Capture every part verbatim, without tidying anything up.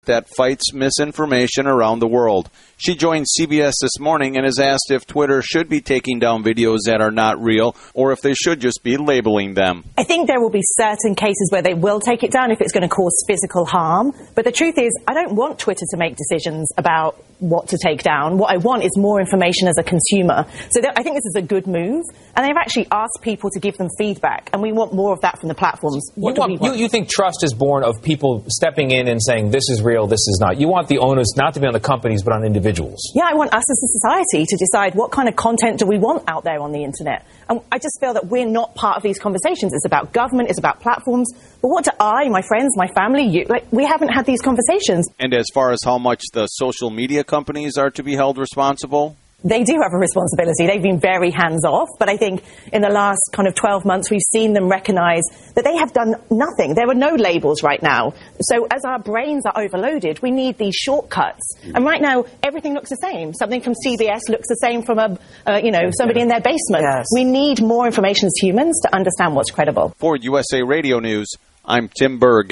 that fights misinformation around the world. She joined C B S This Morning and has asked if Twitter should be taking down videos that are not real or if they should just be labeling them. I think there will be certain cases where they will take it down if it's going to cause physical harm. But the truth is, I don't want Twitter to make decisions about what to take down. What I want is more information as a consumer. So th- I think this is a good move. And they've actually asked people to give them feedback. And we want more of that from the platforms. What you, do want, we want? You, you think trust is born of people stepping in and saying, this is real, this is not. You want the onus not to be on the companies, but on individuals. Yeah, I want us as a society to decide what kind of content do we want out there on the internet. And I just feel that we're not part of these conversations. It's about government, it's about platforms. But what do I, my friends, my family, you, like, we haven't had these conversations. And as far as how much the social media companies are to be held responsible? They do have a responsibility. They've been very hands-off, but I think in the last kind of twelve months we've seen them recognise that they have done nothing. There are no labels right now. So as our brains are overloaded, we need these shortcuts. And right now, everything looks the same. Something from C B S looks the same from a, uh, you know, somebody in their basement. Yes. We need more information as humans to understand what's credible. For U S A Radio News, I'm Tim Berg.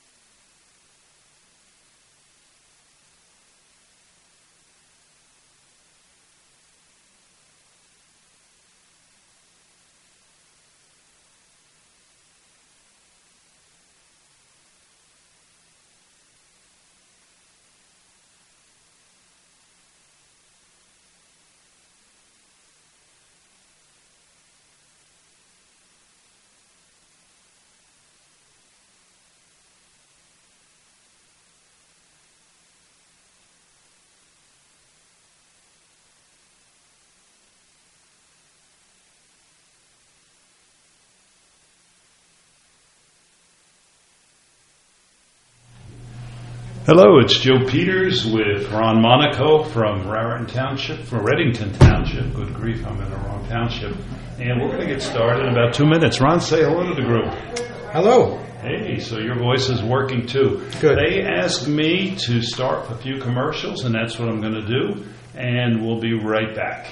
Hello, it's Joe Peters with Ron Monaco from Raritan Township, from Reddington Township. Good grief, I'm in the wrong township. And we're going to get started in about two minutes. Ron, say hello to the group. Hello. Hey, so your voice is working too. Good. They asked me to start a few commercials, and that's what I'm going to do. And we'll be right back.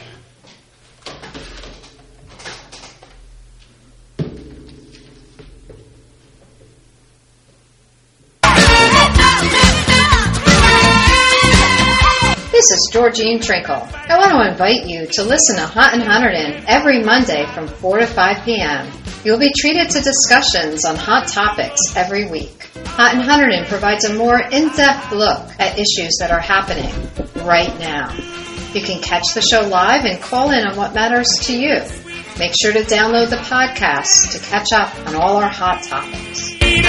This is Georgine Trinkle. I want to invite you to listen to Hot and Hunterdon every Monday from four to five p.m. You'll be treated to discussions on hot topics every week. Hot and Hunterdon provides a more in-depth look at issues that are happening right now. You can catch the show live and call in on what matters to you. Make sure to download the podcast to catch up on all our hot topics.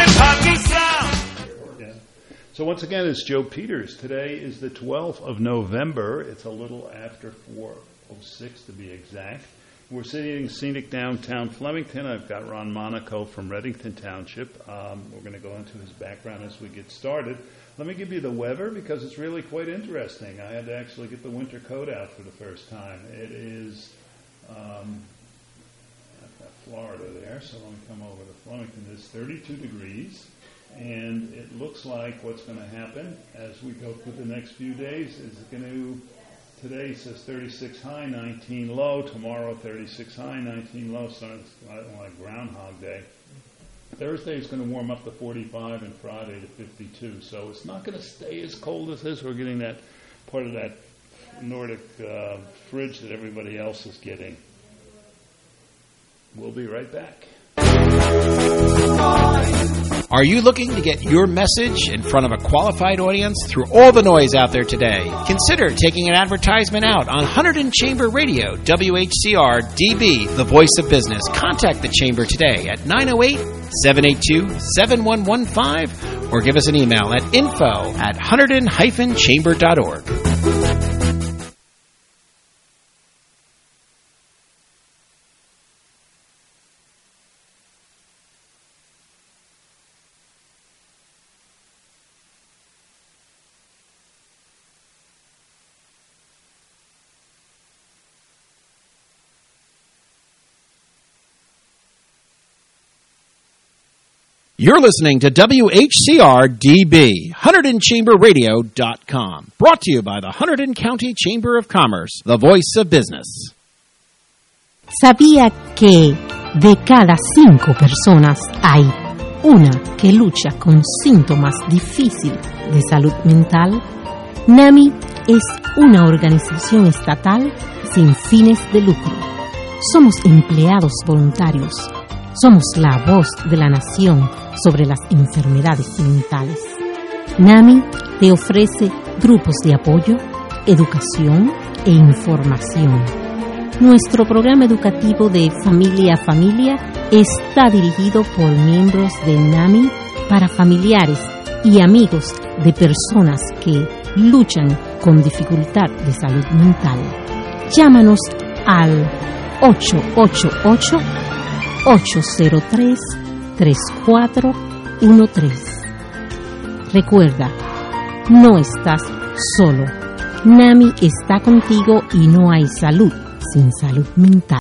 So once again, it's Joe Peters. Today is the twelfth of November. It's a little after four oh six to be exact. We're sitting in scenic downtown Flemington. I've got Ron Monaco from Reddington Township. Um, we're going to go into his background as we get started. Let me give you the weather because it's really quite interesting. I had to actually get the winter coat out for the first time. It is, um, I've got Florida there, so let me come over to Flemington. It's thirty-two degrees. And it looks like what's going to happen as we go through the next few days is going to, today says thirty-six high, nineteen low. Tomorrow, thirty-six high, nineteen low. So it's like Groundhog Day. Thursday is going to warm up to forty-five and Friday to fifty-two. So it's not going to stay as cold as this. We're getting that part of that Nordic uh, fridge that everybody else is getting. We'll be right back. Are you looking to get your message in front of a qualified audience through all the noise out there today? Consider taking an advertisement out on Hunterdon Chamber Radio, W H C R D B, the voice of business. Contact the Chamber today at nine oh eight, seven eight two, seven one one five or give us an email at info at hunterdon dash chamber dot org. You're listening to W H C R D B, Hunterdon Chamber Radio dot com. Brought to you by the Hunterdon County Chamber of Commerce, the voice of business. ¿Sabía que de cada cinco personas hay una que lucha con síntomas difíciles de salud mental, NAMI es una organización estatal sin fines de lucro. Somos empleados voluntarios. Somos la voz de la nación sobre las enfermedades mentales. NAMI te ofrece grupos de apoyo, educación e información. Nuestro programa educativo de Familia a Familia está dirigido por miembros de NAMI para familiares y amigos de personas que luchan con dificultad de salud mental. Llámanos al ocho ocho ocho, ocho cero tres, tres cuatro uno tres. Recuerda, no estás solo. NAMI está contigo y no hay salud sin salud mental.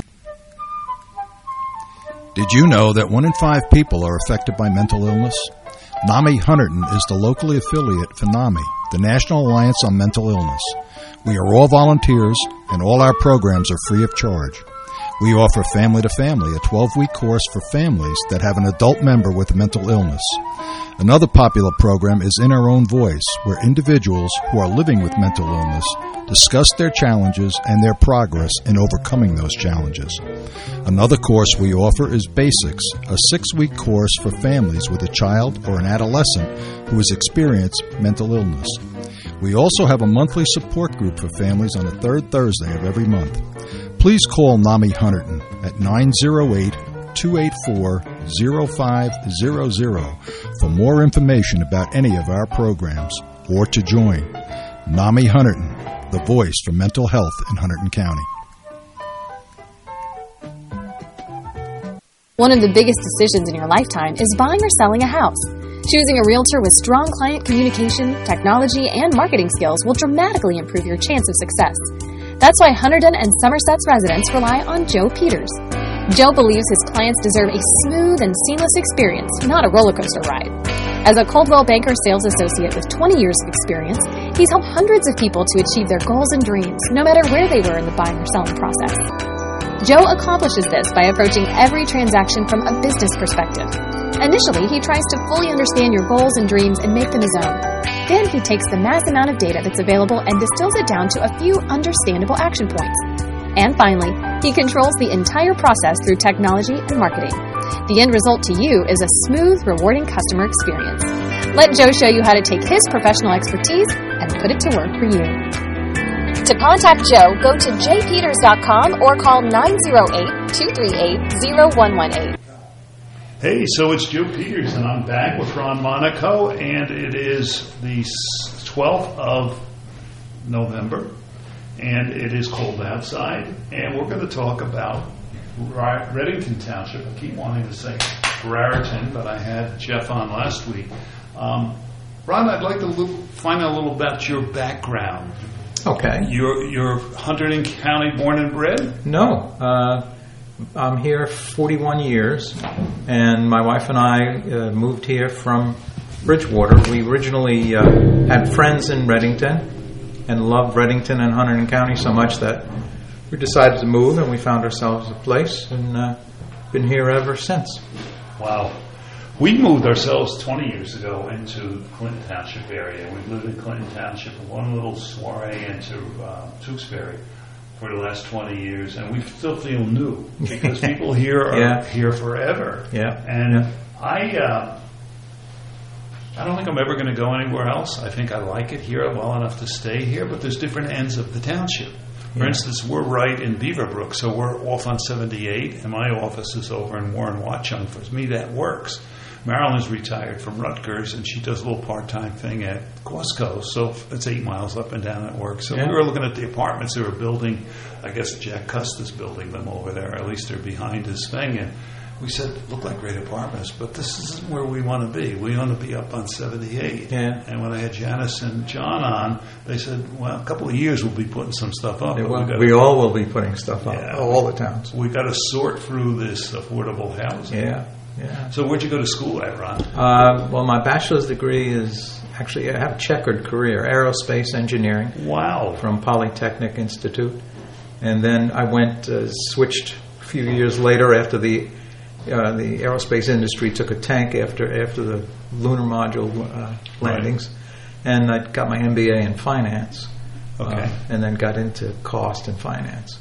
Did you know that one in five people are affected by mental illness? NAMI Hunterdon is the locally affiliate for NAMI, the National Alliance on Mental Illness. We are all volunteers, and all our programs are free of charge. We offer Family to Family, a twelve-week course for families that have an adult member with a mental illness. Another popular program is In Our Own Voice, where individuals who are living with mental illness discuss their challenges and their progress in overcoming those challenges. Another course we offer is Basics, a six-week course for families with a child or an adolescent who has experienced mental illness. We also have a monthly support group for families on the third Thursday of every month. Please call NAMI Hunterdon at nine zero eight, two eight four, zero five zero zero for more information about any of our programs or to join. NAMI Hunterdon, the voice for mental health in Hunterdon County. One of the biggest decisions in your lifetime is buying or selling a house. Choosing a realtor with strong client communication, technology, and marketing skills will dramatically improve your chance of success. That's why Hunterdon and Somerset's residents rely on Joe Peters. Joe believes his clients deserve a smooth and seamless experience, not a roller coaster ride. As a Coldwell Banker sales associate with twenty years of experience, he's helped hundreds of people to achieve their goals and dreams, no matter where they were in the buying or selling process. Joe accomplishes this by approaching every transaction from a business perspective. Initially, he tries to fully understand your goals and dreams and make them his own. Then he takes the mass amount of data that's available and distills it down to a few understandable action points. And finally, he controls the entire process through technology and marketing. The end result to you is a smooth, rewarding customer experience. Let Joe show you how to take his professional expertise and put it to work for you. To contact Joe, go to j peters dot com or call nine zero eight, two three eight, zero one one eight. Hey, so it's Joe Peters, and I'm back with Ron Monaco, and it is the twelfth of November, and it is cold outside, and we're going to talk about Reddington Township. I keep wanting to say Raritan, but I had Jeff on last week. Um, Ron, I'd like to look, find out a little about your background. Okay. You're, you're Hunterdon County born and bred? No. Uh, I'm here forty-one years, and my wife and I uh, moved here from Bridgewater. We originally uh, had friends in Reddington and loved Reddington and Hunterdon County so much that we decided to move, and we found ourselves a place, and uh, been here ever since. Wow. We moved ourselves twenty years ago into Clinton Township area. We've lived in Clinton Township, one little soiree into uh, Tewksbury for the last twenty years, and we still feel new because people here are yeah. here forever. Yeah. And yeah. I uh, I don't think I'm ever going to go anywhere else. I think I like it here well enough to stay here, but there's different ends of the township. For yeah. instance, we're right in Beaverbrook, so we're off on seventy-eight, and my office is over in Warren Watchung. For me, that works. Marilyn is retired from Rutgers, and she does a little part-time thing at Costco, so it's eight miles up and down at work. So yeah. we were looking at the apartments they were building. I guess Jack Custer's building them over there, at least they're behind his thing. And we said, look like great apartments, but this isn't where we want to be. We want to be up on seventy-eight. Yeah. And when I had Janice and John on, they said, well, a couple of years we'll be putting some stuff up. Will, we, gotta, we all will be putting stuff up, yeah, all the towns. We've got to sort through this affordable housing. Yeah. Yeah. So where'd you go to school at, Ron? Uh, well, my bachelor's degree is actually, I have a checkered career, aerospace engineering. Wow. From Polytechnic Institute. And then I went, uh, switched a few years later after the uh, the aerospace industry took a tank after after the lunar module uh, landings, right. and I got my M B A in finance, okay, uh, and then got into cost and finance.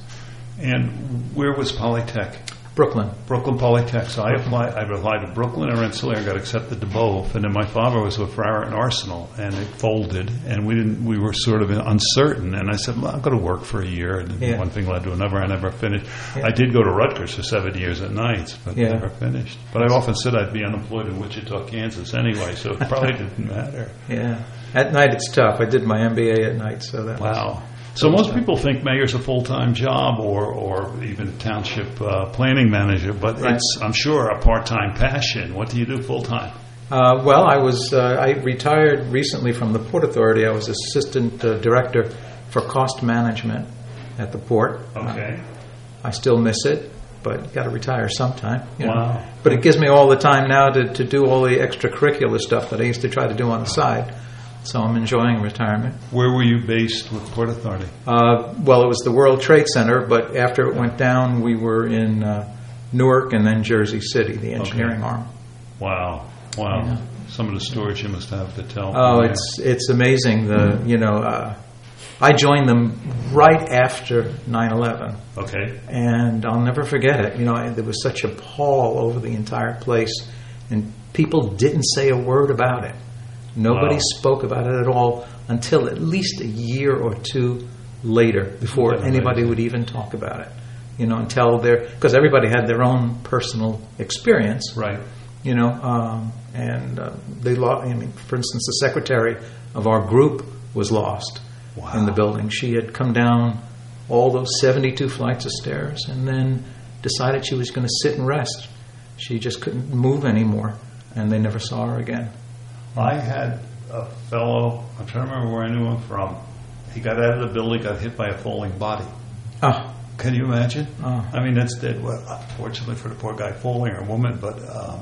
And where was Polytech? Brooklyn. Brooklyn Polytech. So I applied, I applied to Brooklyn and Rensselaer and got accepted to both. And then my father was with Raritan Arsenal, and it folded, and we didn't. We were sort of uncertain. And I said, well, I'm going to work for a year. And yeah. one thing led to another. I never finished. Yeah. I did go to Rutgers for seven years at nights, but yeah. never finished. But I often said I'd be unemployed in Wichita, Kansas anyway, so it probably didn't matter. Yeah. At night it's tough. I did my M B A at night, so that wow. was... So most people think mayor's a full-time job, or, or even township uh, planning manager, but right. it's, I'm sure, a part-time passion. What do you do full-time? Uh, well, I was uh, I retired recently from the Port Authority. I was assistant uh, director for cost management at the port. Okay. Uh, I still miss it, but got to retire sometime. You wow. know. But it gives me all the time now to, to do all the extracurricular stuff that I used to try to do on the side. So I'm enjoying retirement. Where were you based with Port Authority? Uh, well, it was the World Trade Center, but after it went down, we were in uh, Newark and then Jersey City, the engineering okay. arm. Wow, wow! Yeah. Some of the stories you must have to tell. Oh, it's it's amazing. The you know, uh, I joined them right after nine eleven. Okay. And I'll never forget it. You know, I, there was such a pall over the entire place, and people didn't say a word about it. Nobody wow. spoke about it at all until at least a year or two later, before That's anybody amazing. would even talk about it. You know, until their because everybody had their own personal experience, right? You know, um, and uh, they lost. I mean, for instance, the secretary of our group was lost wow. in the building. She had come down all those seventy-two flights of stairs, and then decided she was going to sit and rest. She just couldn't move anymore, and they never saw her again. I had a fellow, I'm trying to remember where I knew him from. He got out of the building, got hit by a falling body. Oh. Can you imagine? Oh. I mean, that's dead. Well, unfortunately for the poor guy falling, or woman, but um,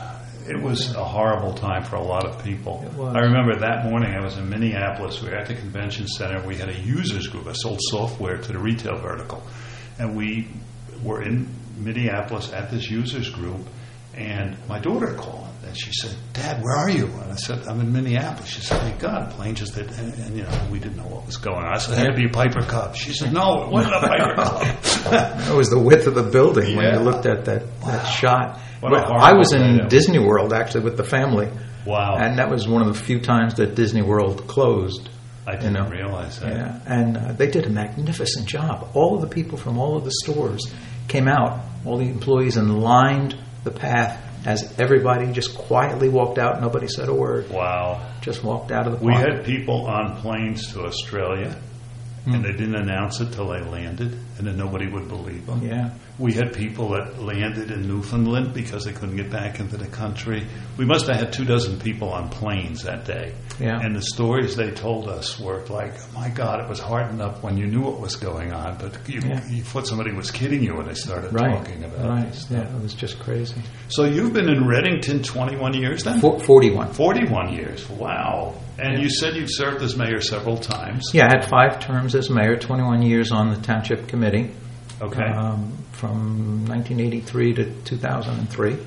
it was a horrible time for a lot of people. It was. I remember that morning I was in Minneapolis. We were at the convention center. We had a users group. I sold software to the retail vertical. And we were in Minneapolis at this users group, and my daughter called. And she said, Dad, where are you? And I said, I'm in Minneapolis. She said, thank God, plane just hit. And, and, you know, we didn't know what was going on. I said, it had to be a Piper Cub. She said, no, it wasn't a Piper Cub. It was the width of the building yeah. when you looked at that, wow. that shot. What a I was in radio. Disney World, actually, with the family. Wow. And that was one of the few times that Disney World closed. I didn't you know. realize that. Yeah. And uh, they did a magnificent job. All of the people from all of the stores came out, all the employees, and lined the path as everybody just quietly walked out. Nobody said a word. Wow. Just walked out of the We park. had people on planes to Australia, mm. and they didn't announce it till they landed, and then nobody would believe them. Yeah. We had people that landed in Newfoundland because they couldn't get back into the country. We must have had two dozen people on planes that day. Yeah. And the stories they told us were like, my God, it was hard enough when you knew what was going on, but you, yeah. you thought somebody was kidding you when they started right. talking about right. this Yeah, stuff. it was just crazy. So you've been in Reddington twenty-one years then? For, forty-one. forty-one years. Wow. And yeah. you said you've served as mayor several times. Yeah, I had five terms as mayor, twenty-one years on the township committee. Okay. Um, from nineteen eighty-three to two thousand three.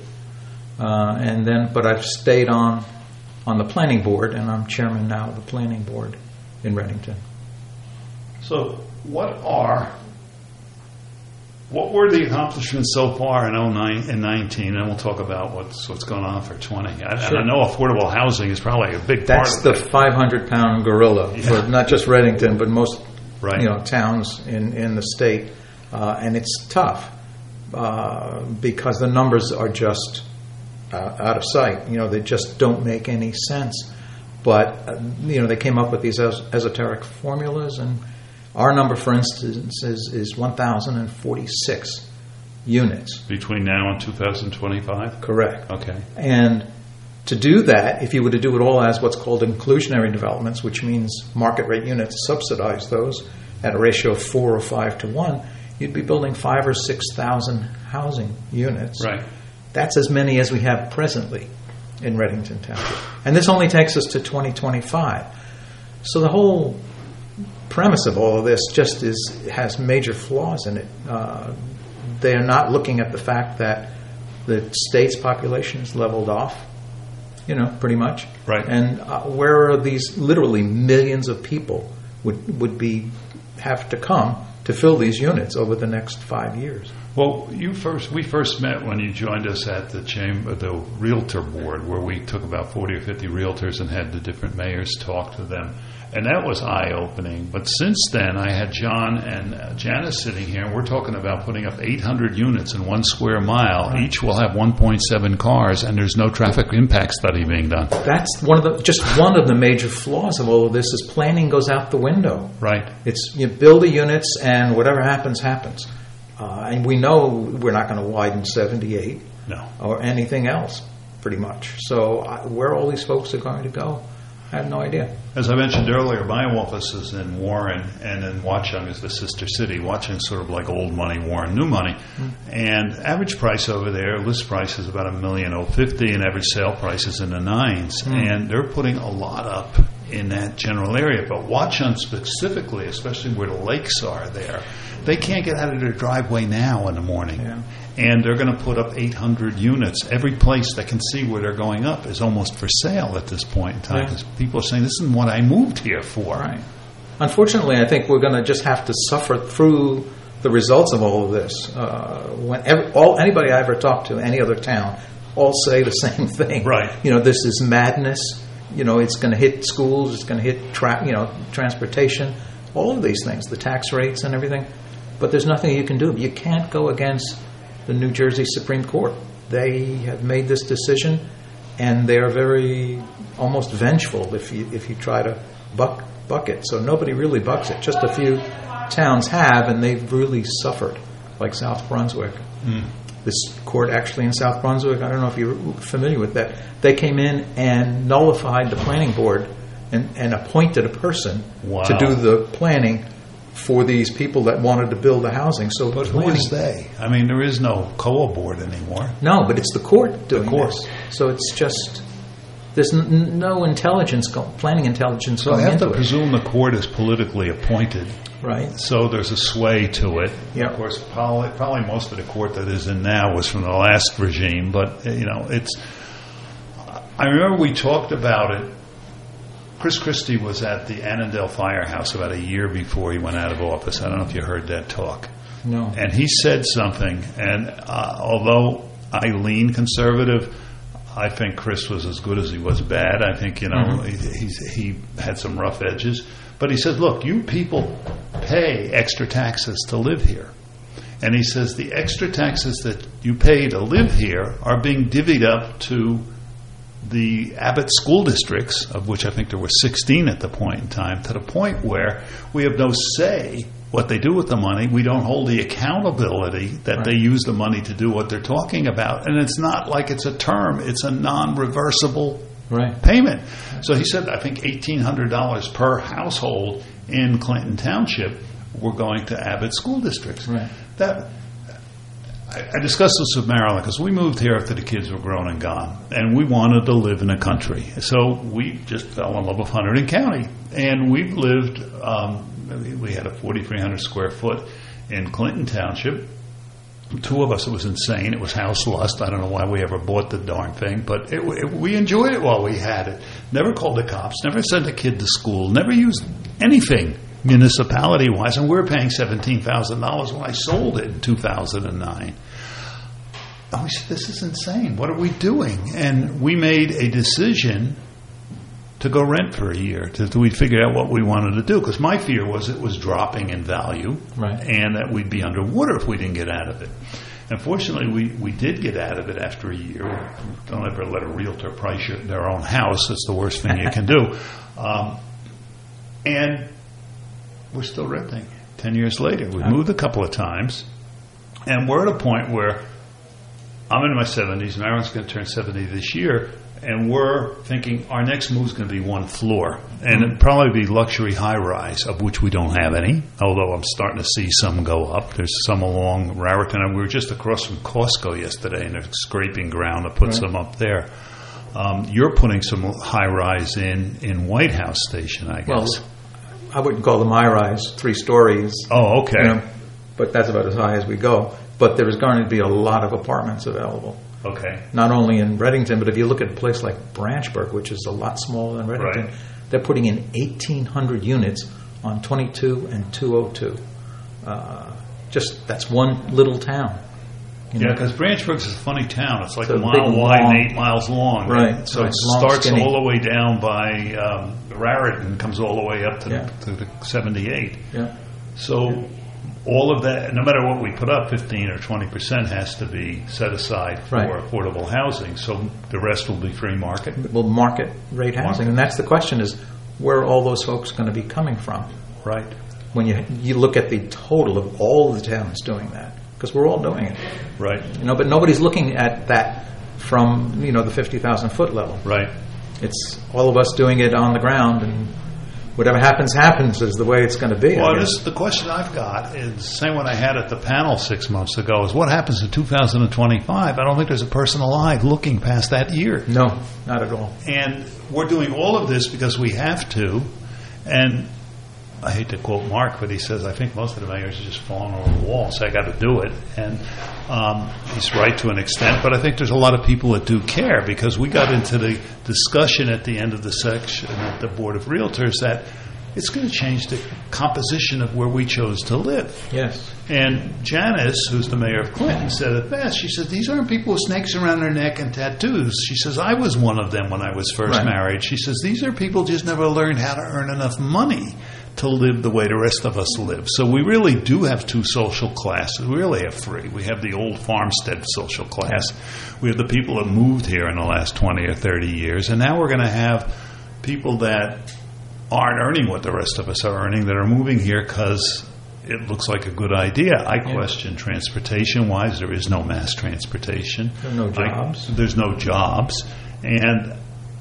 Uh, and then, but I've stayed on on the planning board, and I'm chairman now of the planning board in Reddington. So what are, what were the accomplishments so far in oh nine and nineteen? And we'll talk about what's what's going on for twenty. I, Sure. and I know affordable housing is probably a big That's part the of it. five hundred pound gorilla Yeah. for not just Reddington, but most Right. you know towns in, in the state. Uh, and it's tough uh, because the numbers are just uh, out of sight. You know, they just don't make any sense. But, uh, you know, they came up with these es- esoteric formulas, and our number, for instance, is, is one thousand forty-six units. Between now and two thousand twenty-five? Correct. Okay. And to do that, if you were to do it all as what's called inclusionary developments, which means market rate units, subsidize those at a ratio of four or five to one, you'd be building five or six thousand housing units. Right. That's as many as we have presently in Reddington Township. And this only takes us to twenty twenty-five. So the whole premise of all of this just is has major flaws in it. Uh, they are not looking at the fact that The state's population is leveled off, you know, pretty much. Right. And uh, where are these literally millions of people would would be have to come to fill these units over the next five years? Well, you first we first met when you joined us at the chamber, the Realtor Board, where we took about forty or fifty realtors and had the different mayors talk to them. And that was eye-opening. But since then, I had John and uh, Janice sitting here, and we're talking about putting up eight hundred units in one square mile. Right. Each will have one point seven cars, and there's no traffic impact study being done. That's one of the just one of the major flaws of all of this is planning goes out the window. Right. It's you build the units, and whatever happens, happens. Uh, and we know we're not going to widen seventy-eight no. or anything else, pretty much. So uh, where all these folks are going to go, I have no idea. As I mentioned earlier, my office is in Warren, and then Watchung is the sister city. Watchung's sort of like old money, Warren, new money. Mm. And average price over there, list price is about a million oh fifty, and average sale price is in the nines. Mm. And they're putting a lot up in that general area. But Watchung specifically, especially where the lakes are there, they can't get out of their driveway now in the morning. Yeah. And they're going to put up eight hundred units. Every place that can see where they're going up is almost for sale at this point in time. Because yeah. people are saying, this isn't what I moved here for. Right. Unfortunately, I think we're going to just have to suffer through the results of all of this. Uh, when every, all anybody I ever talked to, any other town, all say the same thing. Right. You know, this is madness. You know, it's going to hit schools. It's going to hit tra- you know transportation. All of these things, the tax rates and everything. But there's nothing you can do. You can't go against the New Jersey Supreme Court. They have made this decision, and they are very almost vengeful if you if you try to buck buck it. So nobody really bucks it. Just a few towns have, and they've really suffered, like South Brunswick. Mm. This court actually in South Brunswick, I don't know if you're familiar with that, they came in and nullified the planning board and, and appointed a person wow. to do the planning for these people that wanted to build the housing. So, but who is they? I mean, there is no C O A board anymore. No, but it's the court doing the court. this. So it's just there's n- no intelligence, go- planning intelligence. So going I have into to presume the court is politically appointed, right? So there's a sway to it. Yeah. Of course, probably, probably most of the court that is in now was from the last regime, but you know, it's. I remember we talked about it. Chris Christie was at the Annandale Firehouse about a year before he went out of office. I don't know if you heard that talk. No. And he said something, and uh, although I lean conservative, I think Chris was as good as he was bad. I think, you know, mm-hmm. he, he's, he had some rough edges. But he says, look, you people pay extra taxes to live here. And he says the extra taxes that you pay to live here are being divvied up to the Abbott school districts, of which I think there were sixteen at the point in time, to the point where we have no say what they do with the money. We don't hold the accountability that right. they use the money to do what they're talking about. And it's not like it's a term. It's a non-reversible right. payment. So he said, I think eighteen hundred dollars per household in Clinton Township were going to Abbott school districts. Right. That I discussed this with Marilyn because we moved here after the kids were grown and gone, and we wanted to live in the country. So we just fell in love with Hunterdon County, and we've lived. Um, we had a forty-three hundred square foot in Clinton Township. Two of us, it was insane. It was house lust. I don't know why we ever bought the darn thing, but it, it, we enjoyed it while we had it. Never called the cops. Never sent a kid to school. Never used anything municipality-wise, and we were paying seventeen thousand dollars when I sold it in two thousand nine. And we said, this is insane. What are we doing? And we made a decision to go rent for a year. To, to we figured out what we wanted to do, because my fear was it was dropping in value, right. and that we'd be underwater if we didn't get out of it. Unfortunately, we, we did get out of it after a year. Don't ever let a realtor price your, their own house. That's the worst thing you can do. Um, and we're still renting. Ten years later, we've moved a couple of times, and we're at a point where I'm in my seventies. Marilyn's going to turn seventy this year, and we're thinking our next move is going to be one floor, and it'd probably be luxury high-rise, of which we don't have any, although I'm starting to see some go up. There's some along Raritan, and we were just across from Costco yesterday, and they're scraping ground to put right. some up there. Um, you're putting some high-rise in, in White House Station, I guess. Well, I wouldn't call them high-rise, three stories. Oh, okay. You know, but that's about as high as we go. But there is going to be a lot of apartments available. Okay. Not only in Reddington, but if you look at a place like Branchburg, which is a lot smaller than Reddington, Right. they're putting in eighteen hundred units on twenty-two and two oh two. Uh, just, that's one little town. You Yeah, know? because Branchburg's is a funny town. It's like It's a a mile big, wide long- and eight miles long. Right, So right, it long, starts skinny. all the way down by um, Raritan, comes all the way up to, Yeah. the, to the seventy-eight. Yeah. So all of that, no matter what we put up, fifteen or twenty percent has to be set aside for Right. affordable housing. So the rest will be free market. Well, market rate housing. And that's the question is, where are all those folks going to be coming from? Right. When you you look at the total of all the towns doing that, because we're all doing it. Right. You know, but nobody's looking at that from, you know, the fifty thousand foot level. Right. It's all of us doing it on the ground, and whatever happens, happens is the way it's going to be. I Well, guess. this, the question I've got is the same one I had at the panel six months ago, is what happens in two thousand twenty-five? I don't think there's a person alive looking past that year. No, not at all. And we're doing all of this because we have to. And I hate to quote Mark, but he says, I think most of the mayors are just falling over the wall, so I got to do it. And um, he's right to an extent, but I think there's a lot of people that do care, because we got into the discussion at the end of the section at the Board of Realtors that it's going to change the composition of where we chose to live. Yes. And Janice, who's the mayor of Clinton, said it best. She said, these aren't people with snakes around their neck and tattoos. She says, I was one of them when I was first Right. married. She says, these are people who just never learned how to earn enough money to live the way the rest of us live. So we really do have two social classes. We really have three. We have the old farmstead social class. We have the people that moved here in the last twenty or thirty years. And now we're going to have people that aren't earning what the rest of us are earning, that are moving here because it looks like a good idea. I Yeah. question transportation-wise. There is no mass transportation. There are no jobs. I, there's no jobs. And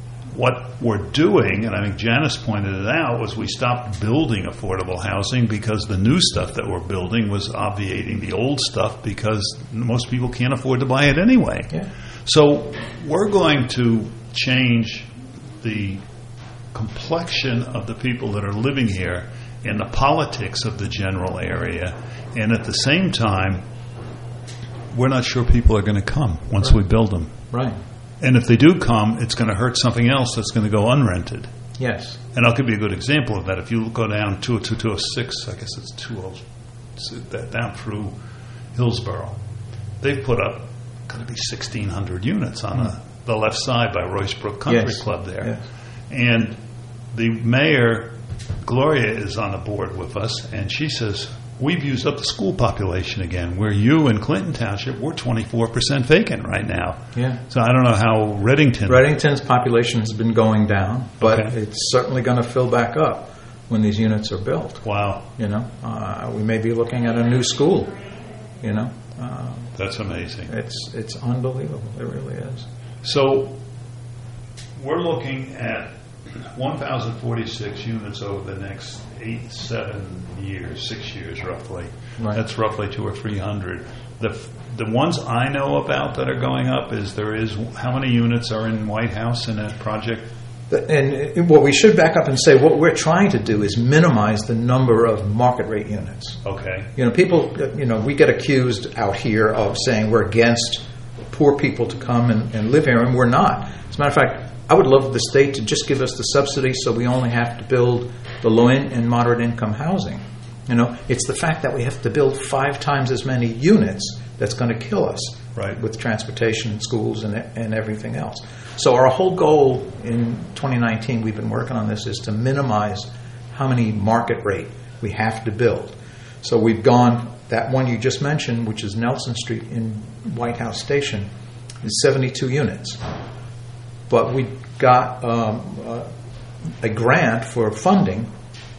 what we're doing, and I think Janice pointed it out, was we stopped building affordable housing because the new stuff that we're building was obviating the old stuff, because most people can't afford to buy it anyway. Yeah. So we're going to change the complexion of the people that are living here and the politics of the general area, and at the same time, we're not sure people are going to come once Right. we build them. Right. And if they do come, it's going to hurt something else that's going to go unrented. Yes. And I'll give you a good example of that. If you go down two oh two, two oh six, I guess it's two oh, that down through Hillsborough, they've put up going to be sixteen hundred units on a, the left side by Royce Brook Country Yes. Club there. Yes. And the mayor, Gloria, is on the board with us, and she says, we've used up the school population again. Where you in Clinton Township, we're twenty-four percent vacant right now. Yeah. So I don't know how Reddington... Reddington's population has been going down, but Okay. it's certainly going to fill back up when these units are built. Wow. You know, uh, we may be looking at a new school. You know, uh, That's amazing. it's it's unbelievable. It really is. So we're looking at one thousand forty-six units over the next eight, seven years, six years roughly. Right. That's roughly two or three hundred. The the ones I know about that are going up is there is how many units are in White House in that project? And what we should back up and say, what we're trying to do is minimize the number of market rate units. Okay. You know, people, you know, we get accused out here of saying we're against poor people to come and, and live here, and we're not. As a matter of fact, I would love the state to just give us the subsidy so we only have to build the low in and moderate income housing. You know, it's the fact that we have to build five times as many units that's going to kill us, right, with transportation, schools, and and everything else. So our whole goal in twenty nineteen, we've been working on this, is to minimize how many market rate we have to build. So we've gone, that one you just mentioned, which is Nelson Street in White House Station, is seventy-two units. But we got um, uh, a grant for funding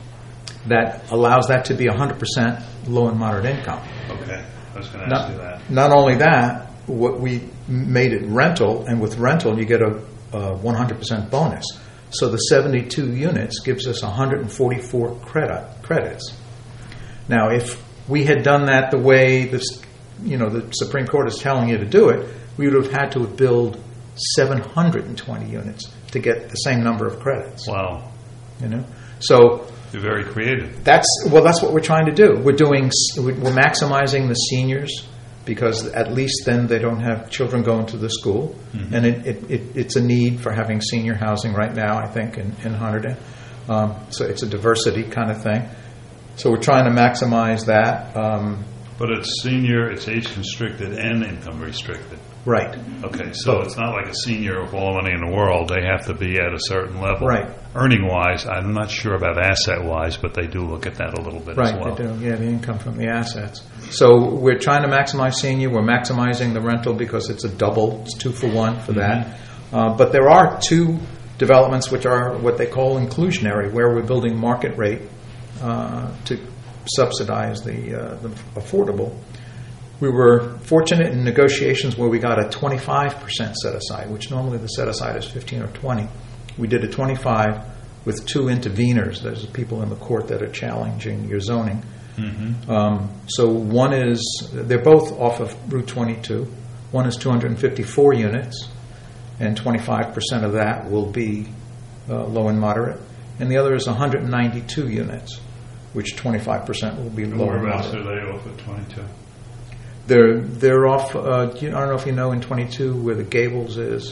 that allows that to be one hundred percent low and moderate income. Okay. I was going to Not, ask you that. not only that, what we made it rental, and with rental you get a, a one hundred percent bonus. So the seventy-two units gives us one hundred forty-four credit, credits. Now, if we had done that the way this, you know, the Supreme Court is telling you to do it, we would have had to build seven hundred twenty units to get the same number of credits. Wow. You know, so you're very creative. That's well. That's what we're trying to do. We're doing. We're maximizing the seniors because at least then they don't have children going to the school. Mm-hmm. And it, it, it, it's a need for having senior housing right now, I think, in, in Hunterdon. Um, so it's a diversity kind of thing. So we're trying to maximize that. Um, but it's senior, it's age constricted and income restricted. Right. Okay, so but, it's not like a senior with all the money in the world. They have to be at a certain level. Right. Earning-wise, I'm not sure about asset-wise, but they do look at that a little bit right, as well. Right, they do. Yeah, the income from the assets. So we're trying to maximize senior. We're maximizing the rental because it's a double. It's two for one for mm-hmm. that. Uh, but there are two developments which are what they call inclusionary, where we're building market rate uh, to subsidize the, uh, the affordable. We were fortunate in negotiations where we got a twenty-five percent set aside, which normally the set aside is fifteen or twenty. We did a twenty-five with two interveners. There's people in the court that are challenging your zoning. Mm-hmm. Um, so one is, they're both off of Route twenty-two. One is two hundred fifty-four units, and twenty-five percent of that will be uh, low and moderate. And the other is one hundred ninety-two units, which twenty-five percent will be low and moderate. Whereabouts are they off at twenty-two? They're they're off. Uh, I don't know if you know in twenty-two where the Gables is,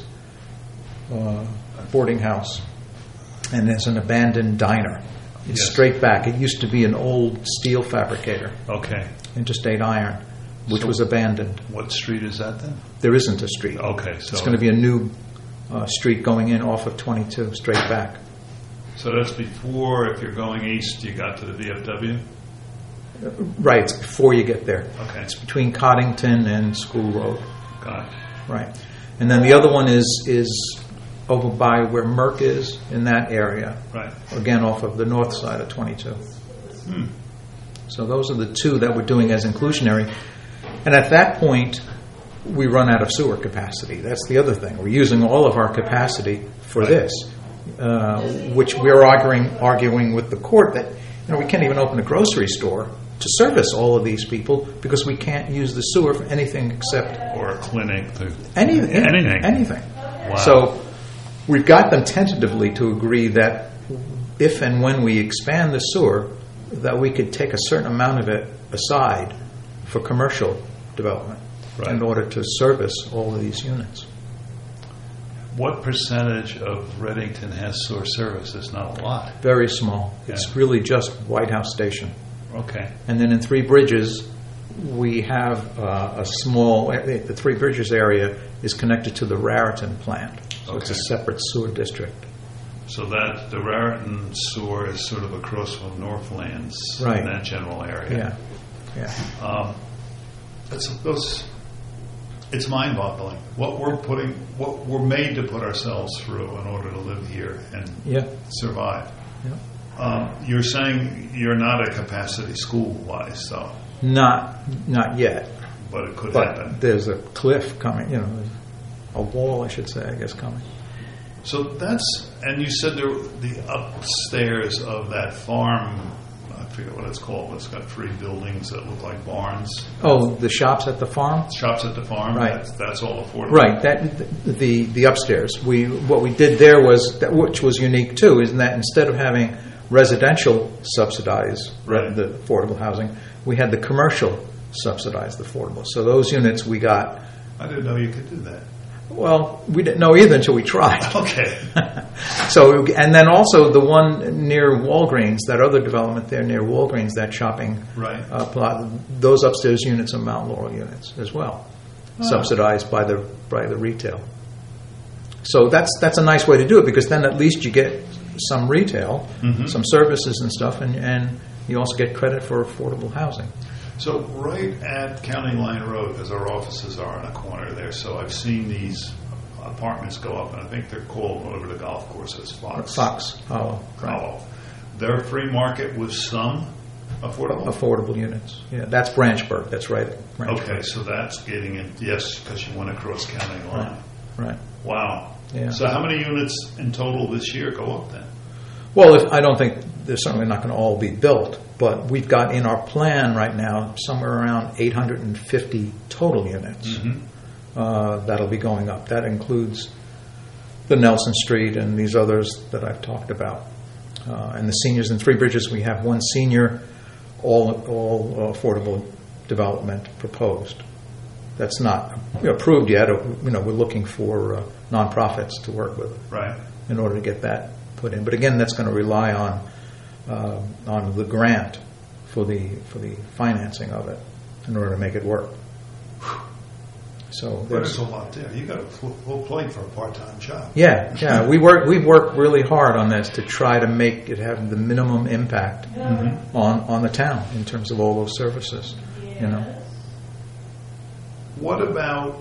uh, boarding house, and there's an abandoned diner. It's yes. straight back. It used to be an old steel fabricator. Okay. Interstate Iron, which so was abandoned. What street is that then? There isn't a street. Okay, so it's going to be a new uh, street going in off of twenty-two, straight back. So that's before, if you're going east, you got to the V F W. Right, it's before you get there. Okay. It's between Coddington and School Road. Got it. Right. And then the other one is is over by where Merck is, in that area. Right. Again, off of the north side of twenty-two. Hmm. So those are the two that we're doing as inclusionary. And at that point, we run out of sewer capacity. That's the other thing. We're using all of our capacity for right. this, uh, which we're arguing arguing with the court that, you know, we can't even open a grocery store to service all of these people because we can't use the sewer for anything except... Or a clinic. To any, anything. Anything. Wow. So we've got them tentatively to agree that if and when we expand the sewer, that we could take a certain amount of it aside for commercial development right. in order to service all of these units. What percentage of Reddington has sewer service? It's not a lot. Very small. Yeah. It's really just White House Station. Okay. And then in Three Bridges, we have uh, a small, the Three Bridges area is connected to the Raritan plant. So okay. it's a separate sewer district. So that the Raritan sewer is sort of across from Northlands right. in that general area. Yeah. Yeah. Um, it's, those, it's mind-boggling what we're putting, what we're made to put ourselves through in order to live here and yeah. survive. Yeah. Um, you're saying you're not at capacity school-wise, so not not yet, but it could but happen. There's a cliff coming, you know, a wall, I should say, I guess, coming. So that's, and you said there, the upstairs of that farm, I forget what it's called, it's got three buildings that look like barns. Oh, the shops at the farm? Shops at the farm, right. That's, that's all affordable. Right, that the the upstairs. We what we did there was, that, which was unique too, is that instead of having residential subsidize right. the affordable housing, we had the commercial subsidize the affordable. So those units we got. I didn't know you could do that. Well, we didn't know either until we tried. Okay. So, and then also the one near Walgreens, that other development there near Walgreens, that shopping right. uh, plot, those upstairs units are Mount Laurel units as well, oh. subsidized by the by the retail. So that's that's a nice way to do it, because then at least you get some retail, mm-hmm. some services and stuff, and, and you also get credit for affordable housing. So right at County Line Road, because our offices are on a corner there, so I've seen these apartments go up, and I think they're called over the golf course as Fox. Fox Hollow. Right. Hollow. They're free market with some affordable? Affordable units. Yeah, that's Branchburg. That's right. Branchburg. Okay, so that's getting in, yes, because you went across County Line. Right. right. Wow. Yeah. So how many units in total this year go up then? Well, if, I don't think they're certainly not going to all be built, but we've got in our plan right now somewhere around eight hundred fifty total units mm-hmm. uh, that'll be going up. That includes the Nelson Street and these others that I've talked about. Uh, and the seniors in Three Bridges, we have one senior all all affordable development proposed. that's not approved yet. You know, we're looking for uh, nonprofits to work with, right, in order to get that put in. But again, that's going to rely on uh, on the grant for the for the financing of it in order to make it work. So there's a lot there. You got a full, full plate for a part-time job. Yeah, yeah. We work. We've worked really hard on this to try to make it have the minimum impact mm-hmm. on on the town in terms of all those services. You know. What about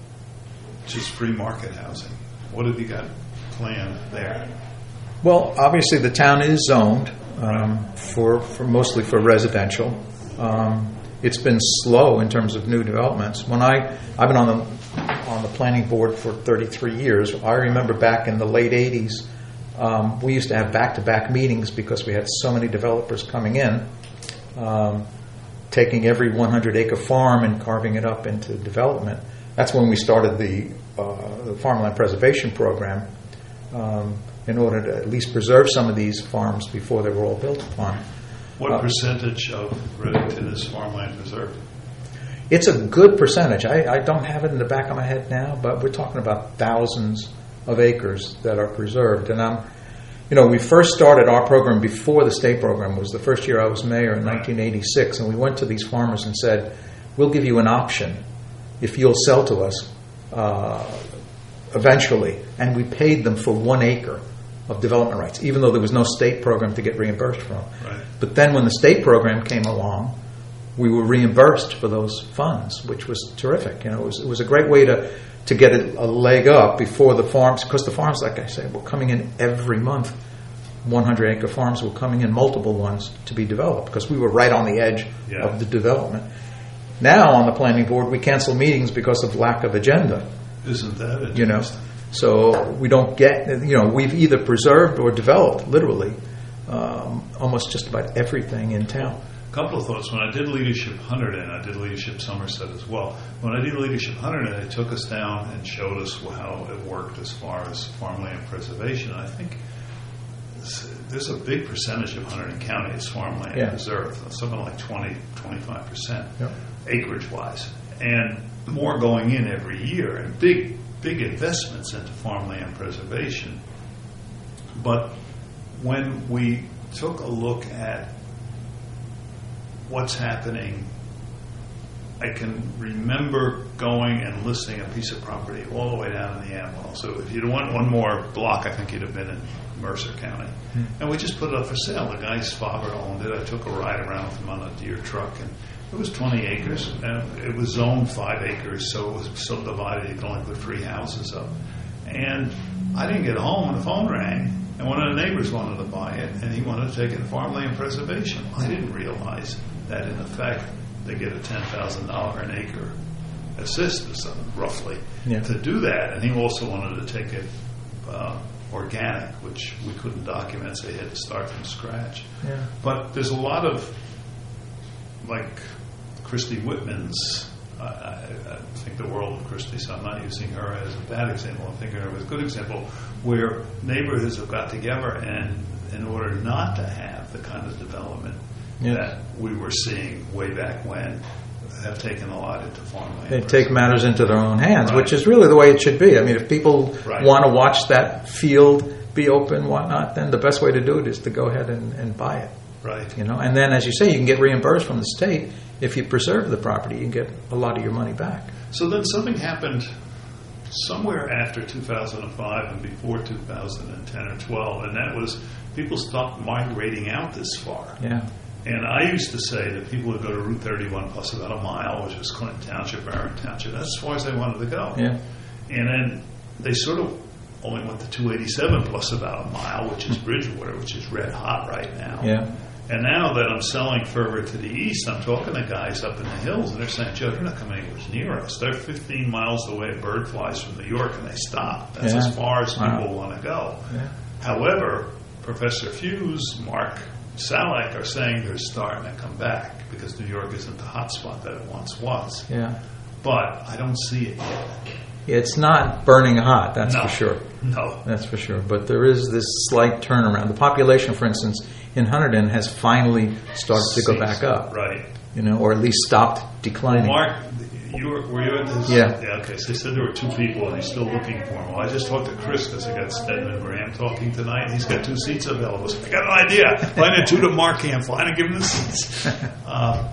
just free market housing? What have you got planned there? Well, obviously the town is zoned um, for for mostly for residential. Um, It's been slow in terms of new developments. When I I've been on the on the planning board for thirty-three years. I remember back in the late eighties, um, we used to have back-to-back meetings because we had so many developers coming in, um, taking every hundred acre farm and carving it up into development. That's when we started the, uh, the farmland preservation program, um, in order to at least preserve some of these farms before they were all built upon. What uh, percentage of Redington is farmland preserved? It's a good percentage. I, I don't have it in the back of my head now, but we're talking about thousands of acres that are preserved. And I'm, you know, we first started our program before the state program. It was the first year I was mayor in nineteen eighty-six, and we went to these farmers and said, "We'll give you an option if you'll sell to us uh, eventually." And we paid them for one acre of development rights, even though there was no state program to get reimbursed from. Right. But then when the state program came along, we were reimbursed for those funds, which was terrific. You know, it was, it was a great way to, to get a, a leg up before the farms, because the farms, like I said, were coming in every month. hundred acre farms were coming in, multiple ones, to be developed, because we were right on the edge yeah. of the development. Now on the planning board, we cancel meetings because of lack of agenda. Isn't that interesting? You know, so we don't get, you know, we've either preserved or developed, literally, um, almost just about everything in town. A couple of thoughts. When I did Leadership Hunterdon, I did Leadership Somerset as well. When I did Leadership Hunterdon, they took us down and showed us how it worked as far as farmland preservation. And I think there's a big percentage of Hunterdon County is farmland yeah. preserved, something like twenty, twenty-five percent yep. acreage-wise. And more going in every year, and big big investments into farmland preservation. But when we took a look at what's happening, I can remember going and listing a piece of property all the way down in the Amwell. So if you'd want one more block, I think you'd have been in Mercer County. Hmm. And we just put it up for sale. The guy's father owned it. I took a ride around with him on a deer truck, and it was twenty acres, and it was zoned five acres, so it was subdivided. You could only put three houses up. And I didn't get home, and the phone rang, and one of the neighbors wanted to buy it, and he wanted to take it to farmland preservation. I didn't realize that, in effect, they get a ten thousand dollars an acre assist, or something, roughly, yeah. to do that. And he also wanted to take it uh, organic, which we couldn't document, so he had to start from scratch. Yeah. But there's a lot of, like, Christy Whitman's, I, I, I think the world of Christy, so I'm not using her as a bad example, I'm thinking of her as a good example, where neighborhoods have got together and in order not to have the kind of development yes. that we were seeing way back when, have taken a lot into farmland. They take matters into their own hands, right. which is really the way it should be. I mean, if people right. want to watch that field be open, whatnot, then the best way to do it is to go ahead and, and buy it. Right. You know, and then, as you say, you can get reimbursed from the state. If you preserve the property, you can get a lot of your money back. So then something happened somewhere after two thousand five and before two thousand ten or twelve, and that was people stopped migrating out this far. Yeah. And I used to say that people would go to Route thirty-one plus about a mile, which was Clinton Township, Barron Township. That's as far as they wanted to go. Yeah. And then they sort of only went to two eighty-seven plus about a mile, which is Bridgewater, which is red hot right now. Yeah. And now that I'm selling further to the east, I'm talking to guys up in the hills, and they're saying, Joe, you're not coming anywhere near us. They're fifteen miles away, bird flies from New York, and they stop. That's yeah. as far as people wow. want to go. Yeah. However, Professor Fuse, Mark Salek are saying they're starting to come back because New York isn't the hot spot that it once was. Yeah. But I don't see it yet. It's not burning hot, that's no. for sure. No. That's for sure. But there is this slight turnaround. The population, for instance, in Hunterdon has finally started to go back up. Right. You know, or at least stopped declining. Well, Mark, You were, were you at this? Yeah. Yeah, okay. So they said there were two people and he's still looking for them. Well, I just talked to Chris because I got Stedman Graham talking tonight. He's got two seats available. So I got an idea. Find a two to Mark can't find and give him the seats. Uh,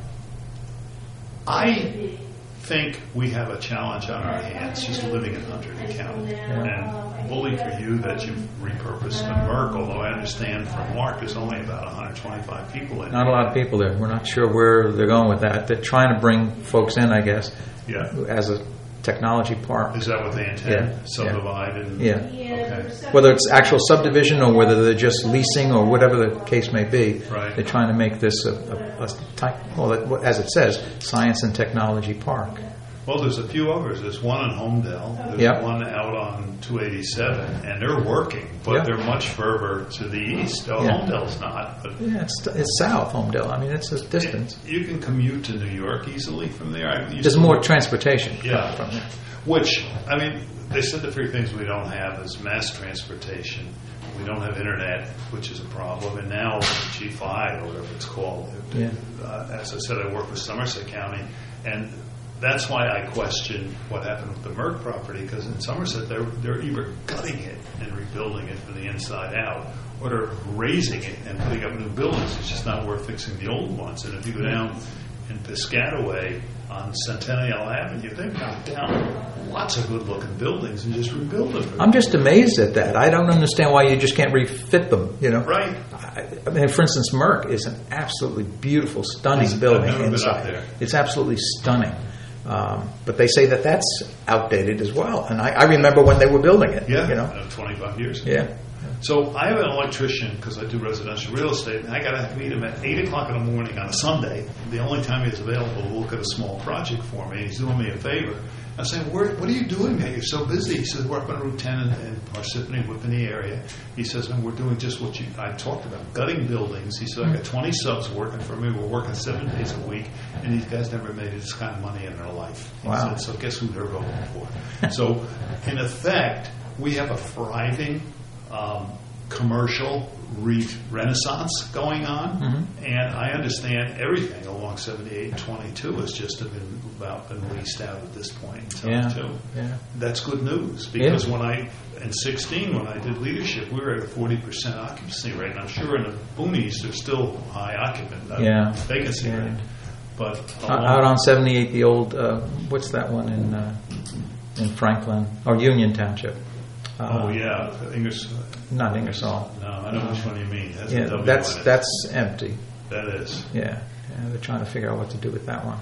I think we have a challenge on our hands just living in Hunterdon County. And bully for you that you've repurposed the Merck, although I understand from Mark there's only about one hundred twenty-five people in Not a lot of people there. We're not sure where they're going with that. They're trying to bring folks in, I guess, yeah. as a technology park. Is that what they intend? Yeah. Subdivide? And, yeah. Okay. Whether it's actual subdivision or whether they're just leasing or whatever the case may be, right. They're trying to make this a, a, a type, well, as it says, science and technology park. Well, there's a few others. There's one in Homedale. There's yep. one out on two eighty-seven, and they're working, but yep. they're much further to the east. Oh, yeah. Homedale's not. But yeah, it's, it's south, Homedale. I mean, it's a distance. You can commute to New York easily from there. There's more to, transportation. Yeah. From there. Which, I mean, they said the three things we don't have is mass transportation. We don't have internet, which is a problem. And now G five, or whatever it's called. Yeah. Uh, as I said, I work with Somerset County, and that's why I question what happened with the Merck property, because in Somerset, they're, they're either gutting it and rebuilding it from the inside out, or they're raising it and putting up new buildings. It's just not worth fixing the old ones. And if you go down in Piscataway on Centennial Avenue, they've knocked down lots of good-looking buildings and just rebuild them. I'm just amazed at that. I don't understand why you just can't refit them, you know? Right. I, I mean, for instance, Merck is an absolutely beautiful, stunning I've building never been inside. up there. It's absolutely stunning. Um, but they say that that's outdated as well. And I, I remember when they were building it. Yeah, you know? uh, twenty-five years ago. Yeah. So I have an electrician, because I do residential real estate, and I got to meet him at eight o'clock in the morning on a Sunday. The only time he's available to look at a small project for me. He's doing me a favor. I say, Where, what are you doing there? You're so busy. He says, we're up on Route ten in, in Parsippany, Whippany area. He says, and we're doing just what you I talked about, gutting buildings. He said, I got twenty subs working for me. We're working seven days a week, and these guys never made this kind of money in their life. He wow. said, so guess who they're voting for? So, in effect, we have a thriving um, commercial re- renaissance going on, mm-hmm. and I understand everything along seventy-eight and twenty-two has just been about been leased out at this point in time, yeah. too. Yeah. That's good news, because yeah. when I, in sixteen, when I did leadership, we were at a forty percent occupancy rate, and I'm sure in the boonies there's still high occupant uh, yeah. vacancy yeah. rate. But along, out on seventy-eight, the old, uh, what's that one in uh, in Franklin, or Union Township? Uh, oh, yeah, Ingers, not Ingersoll. No, I know which one you mean. That's yeah, that's that's empty. That is. Yeah. yeah, they're trying to figure out what to do with that one.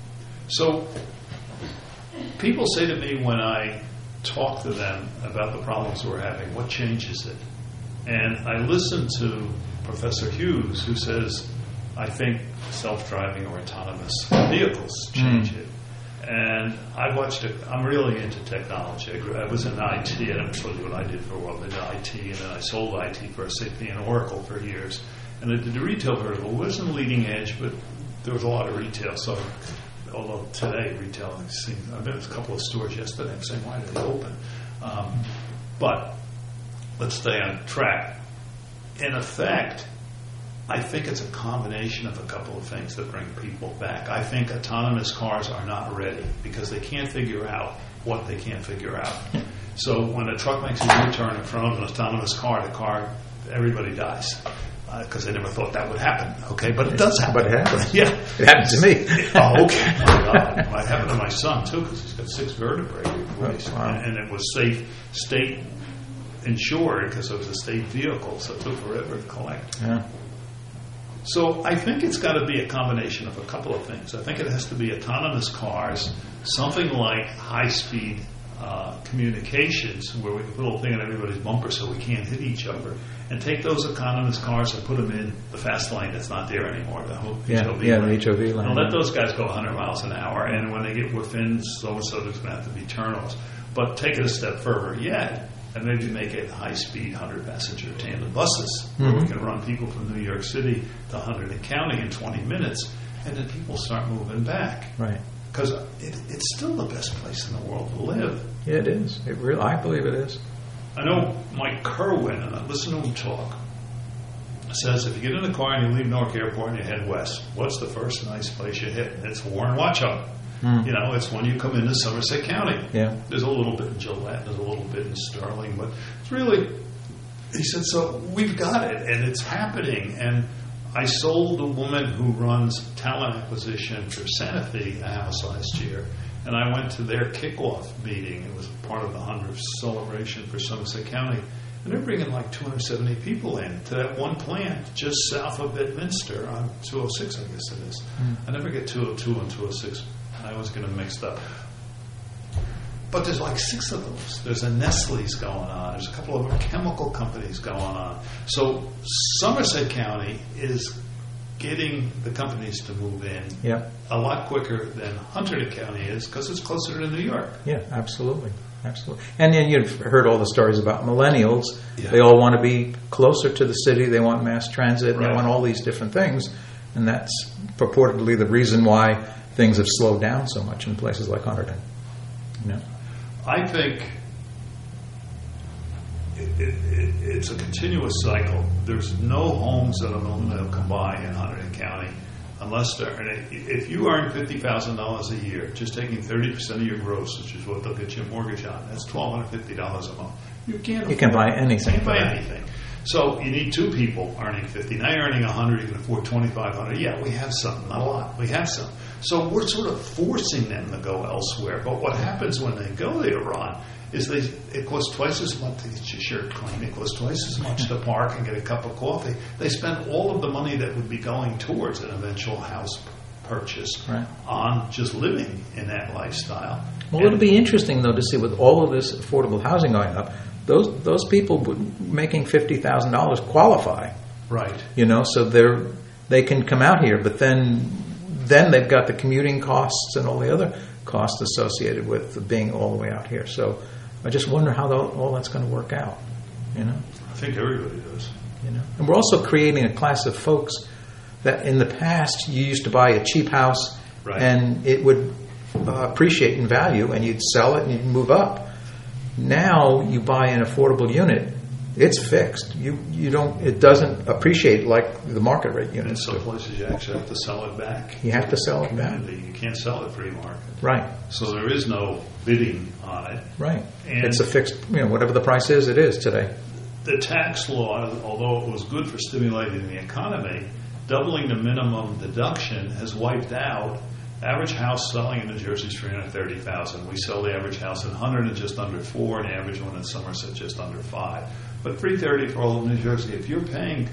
So, people say to me when I talk to them about the problems we're having, what changes it? And I listen to Professor Hughes, who says, I think self-driving or autonomous vehicles change mm. it. And I watched it. I'm really into technology. I, grew, I was in I T. I never told you what I did for a while. I did I T, and then I sold I T for S A P and Oracle for years. And I did the retail vertical. It wasn't leading edge, but there was a lot of retail. So, although today retail, I've seen, I've been to a couple of stores yesterday. I'm saying, why did they open? Um, but let's stay on track. In effect, I think it's a combination of a couple of things that bring people back. I think autonomous cars are not ready because they can't figure out what they can't figure out. So when a truck makes a U-turn in front of an autonomous car, the car, everybody dies because uh, they never thought that would happen. Okay, but it does happen. But it happens. Yeah, it happened to me. Oh, okay. My God. It might happen to my son too because he's got six vertebrae replaced, oh, wow. and, and it was safe, state insured because it was a state vehicle, so it took forever to collect. Yeah. So I think it's got to be a combination of a couple of things. I think it has to be autonomous cars, something like high-speed uh, communications, where we can put a little thing in everybody's bumper so we can't hit each other, and take those autonomous cars and put them in the fast lane that's not there anymore, the whole yeah, H O V yeah, lane. the H O V lane. And let those guys go one hundred miles an hour, and when they get within so-and-so, there's going to have to be turn-offs. But take it a step further yet, and maybe make it high-speed one hundred passenger tandem buses, where mm-hmm. we can run people from New York City to Hunterdon County in twenty minutes, and then people start moving back. Right. Because it, it's still the best place in the world to live. Yeah, it is. It really, I believe it is. I know Mike Kerwin, and I listen to him talk, says if you get in a car and you leave Newark Airport and you head west, what's the first nice place you hit? It's Warren Watchung. Mm. You know, it's when you come into Somerset County. Yeah. There's a little bit in Gillette, there's a little bit in Sterling, but it's really, he said, so we've got it, and it's happening. And I sold a woman who runs talent acquisition for Sanofi a house last year, and I went to their kickoff meeting. It was part of the hundredth celebration for Somerset County. And they're bringing like two hundred seventy people in to that one plant just south of Bedminster on two oh six, I guess it is. Mm. I never get two oh two and two oh six. I always get them mixed up. But there's like six of those. There's a Nestle's going on. There's a couple of chemical companies going on. So Somerset County is getting the companies to move in yep. a lot quicker than Hunterdon County is because it's closer to New York. Yeah, absolutely. Absolutely. And then you've heard all the stories about millennials. Yeah. They all want to be closer to the city. They want mass transit. Right. They want all these different things. And that's purportedly the reason why things have slowed down so much in places like Hunterdon. You know? I think it, it, it, it's a continuous cycle. There's no homes that a millennial can buy in Hunterdon County unless they're, and if you earn fifty thousand dollars a year, just taking thirty percent of your gross, which is what they'll get you a mortgage on, that's one thousand two hundred fifty dollars a month. You can't You can buy anything. You can't buy anything. So you need two people earning fifty. Now you're earning one hundred, you can afford twenty-five hundred. Yeah, we have some, not a lot. We have some. So we're sort of forcing them to go elsewhere. But what happens when they go there, Ron, is they it costs twice as much to get your shirt clean. It costs twice as much to park and get a cup of coffee. They spend all of the money that would be going towards an eventual house purchase right. on just living in that lifestyle. Well, and it'll be interesting, though, to see with all of this affordable housing going up, those those people making fifty thousand dollars qualify. Right. You know, so they're they can come out here, but then then they've got the commuting costs and all the other costs associated with being all the way out here. So I just wonder how the, all that's going to work out. You know, I think everybody does. You know, and we're also creating a class of folks that in the past you used to buy a cheap house right. and it would uh, appreciate in value, and you'd sell it and you'd move up. Now you buy an affordable unit, it's fixed. You you don't. It doesn't appreciate like the market rate units. In some places, you actually have to sell it back. You have to sell it back. You can't sell it free market. Right. So there is no bidding on it. Right. And it's a fixed. You know, whatever the price is, it is today. The tax law, although it was good for stimulating the economy, doubling the minimum deduction has wiped out. Average house selling in New Jersey is three hundred thirty thousand dollars. We sell the average house in Hunterdon at just under four, and the average one in Somerset just under five. But three hundred thirty thousand dollars for all of New Jersey. If you're paying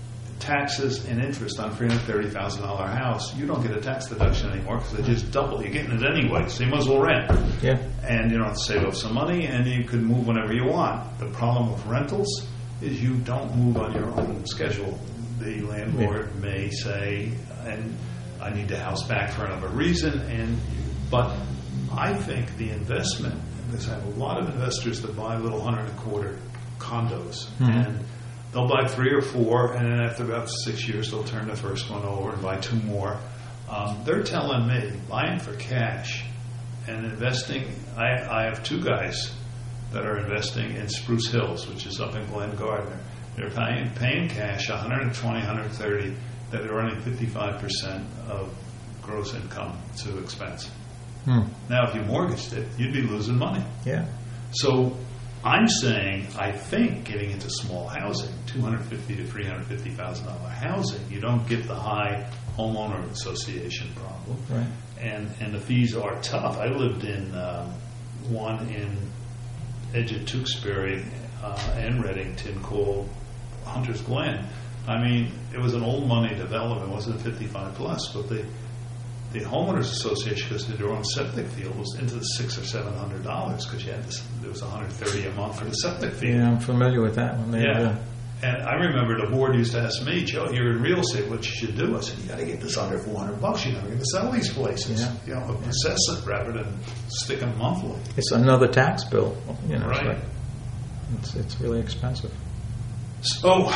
taxes and interest on a three hundred thirty thousand dollars house, you don't get a tax deduction anymore because they just double. You're getting it anyway, so you might as well rent. Yeah. And you don't have to save up some money, and you can move whenever you want. The problem with rentals is you don't move on your own schedule. The landlord yeah. may say, and I need the house back for another reason, and but I think the investment, because I have a lot of investors that buy little hundred and a quarter condos, mm-hmm. and they'll buy three or four, and then after about six years, they'll turn the first one over and buy two more. Um, they're telling me, buying for cash and investing, I, I have two guys that are investing in Spruce Hills, which is up in Glen Gardner. They're paying, paying cash one hundred twenty, one hundred thirty, that are running fifty-five percent of gross income to expense. Hmm. Now, if you mortgaged it, you'd be losing money. Yeah. So I'm saying, I think getting into small housing, two hundred fifty thousand to three hundred fifty thousand dollars housing, you don't get the high homeowner association problem. Right. And and the fees are tough. I lived in um, one in edge of Tewksbury uh, and Reddington called Hunter's Glen. I mean, it was an old money development. It wasn't fifty-five plus, but the the homeowners association, because they did their own septic field, was into the six or seven hundred dollars because you had this. There was one hundred thirty a month for the septic field. Yeah, I'm familiar with that one. Yeah. yeah. And I remember the board used to ask me, Joe, you're in real estate, what you should do? I said, you got to get this under four hundred bucks. You're never going to sell these places. Yeah. You know, assess it rather than stick them monthly. It's another tax bill. You know, right. It's, like, it's, it's really expensive. So,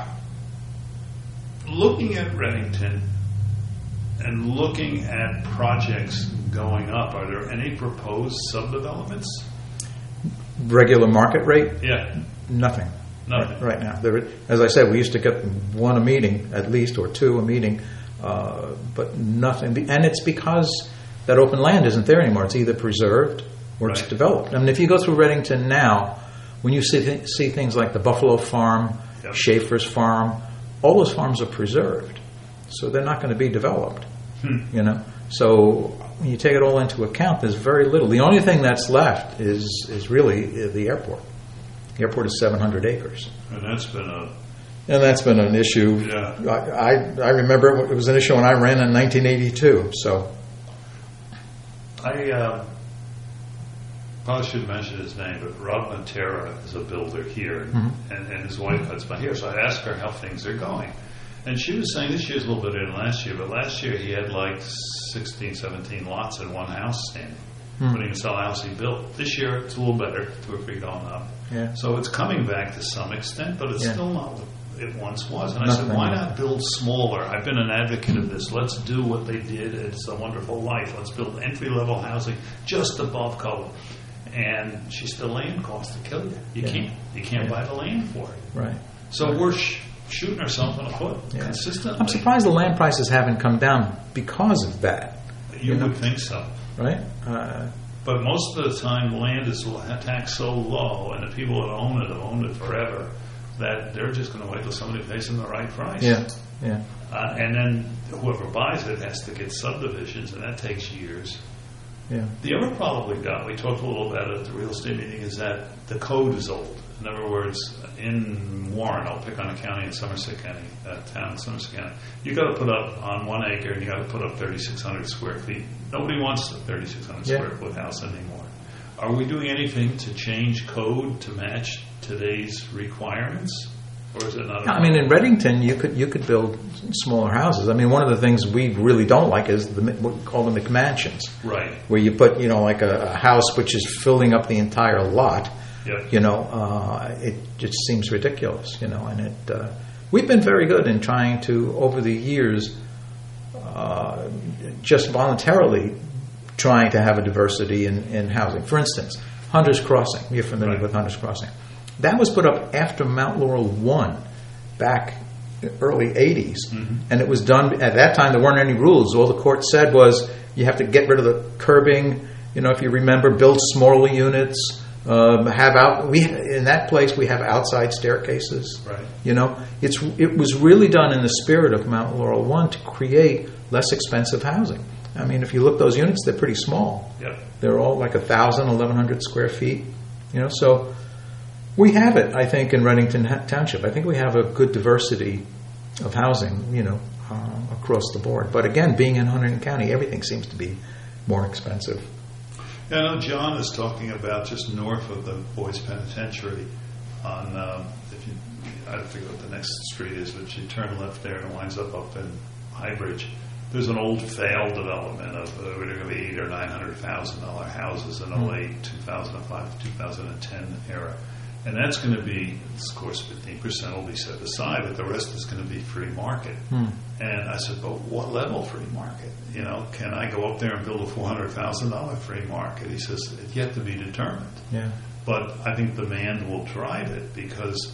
looking at Reddington and looking at projects going up, are there any proposed subdevelopments? Regular market rate? Yeah. Nothing. Nothing. Right, right now. There, as I said, we used to get one a meeting, at least, or two a meeting, uh, but nothing. And it's because that open land isn't there anymore. It's either preserved or Right. it's developed. I mean, if you go through Reddington now, when you see, th- see things like the Buffalo Farm, Yep. Schaefer's Farm, all those farms are preserved. So they're not going to be developed, Hmm. you know. So when you take it all into account, there's very little. The only thing that's left is is really the airport. The airport is seven hundred acres. And that's been a And that's been an issue. Yeah. I, I, I remember it was an issue when I ran in nineteen eighty-two. So I uh, probably should mention his name, but Rob Montera is a builder here, Mm-hmm. and, and his wife has been here. So I asked her how things are going. And she was saying this year's a little bit better than last year, but last year he had like sixteen, seventeen lots in one house standing. Hmm. But he can sell a house he built. This year it's a little better, two or three going up. Yeah. So it's coming back to some extent, but it's Yeah. still not what it once was. And I Nothing. said, why not build smaller? I've been an advocate of this. Let's do what they did. It's a Wonderful Life. Let's build entry-level housing just above code. And she's still land costs to kill you. You Yeah. can't you can't Yeah. buy the land for it. right. So we're sh- shooting ourselves in the foot Yeah. consistently. I'm surprised the land prices haven't come down because of that. You you know. would think so. Right. Uh, But most of the time, land is taxed so low, and the people that own it have owned it forever, that they're just going to wait till somebody pays them the right price. yeah. Yeah. Uh, and then whoever buys it has to get subdivisions, and that takes years. Yeah. The other problem we got, we talked a little about it at the real estate meeting, is that the code is old. In other words, in Warren, I'll pick on a county in Somerset County, a town in Somerset County, you got to put up on one acre, and you got to put up thirty-six hundred square feet. Nobody wants a thirty-six hundred Yeah. square foot house anymore. Are we doing anything to change code to match today's requirements, or is it not? I mean, in Reddington, you could you could build smaller houses. I mean, one of the things we really don't like is the what we call the McMansions, right? where you put you know like a, a house which is filling up the entire lot. Yep. You know, uh, it just seems ridiculous. You know, and it uh, we've been very good in trying to over the years, uh, just voluntarily trying to have a diversity in, in housing. For instance, Hunter's Crossing. You're familiar Right. with Hunter's Crossing. That was put up after Mount Laurel one back in the early eighties. Mm-hmm. And it was done, at that time there weren't any rules. All the court said was you have to get rid of the curbing, you know, if you remember, build smaller units, um, have out, we, in that place we have outside staircases. Right. You know, it's it was really done in the spirit of Mount Laurel one to create less expensive housing. I mean, if you look at those units, they're pretty small. Yep. They're all like one thousand, eleven hundred square feet. You know, so we have it, I think, in Reddington ha- Township. I think we have a good diversity of housing, you know, uh, across the board. But again, being in Hunterdon County, everything seems to be more expensive. Yeah, I know John is talking about just north of the Boys Penitentiary on, um, if you, I forget what the next street is, but you turn left there and it winds up up in Highbridge. There's an old failed development of uh, going to be eight or nine hundred thousand dollar houses in the Mm. late two thousand five, two thousand ten era, and that's going to be, of course, fifteen percent will be set aside, but the rest is going to be free market. Mm. And I said, but what level free market? You know, can I go up there and build a four hundred thousand dollar free market? He says it's yet to be determined. Yeah. But I think demand will drive it because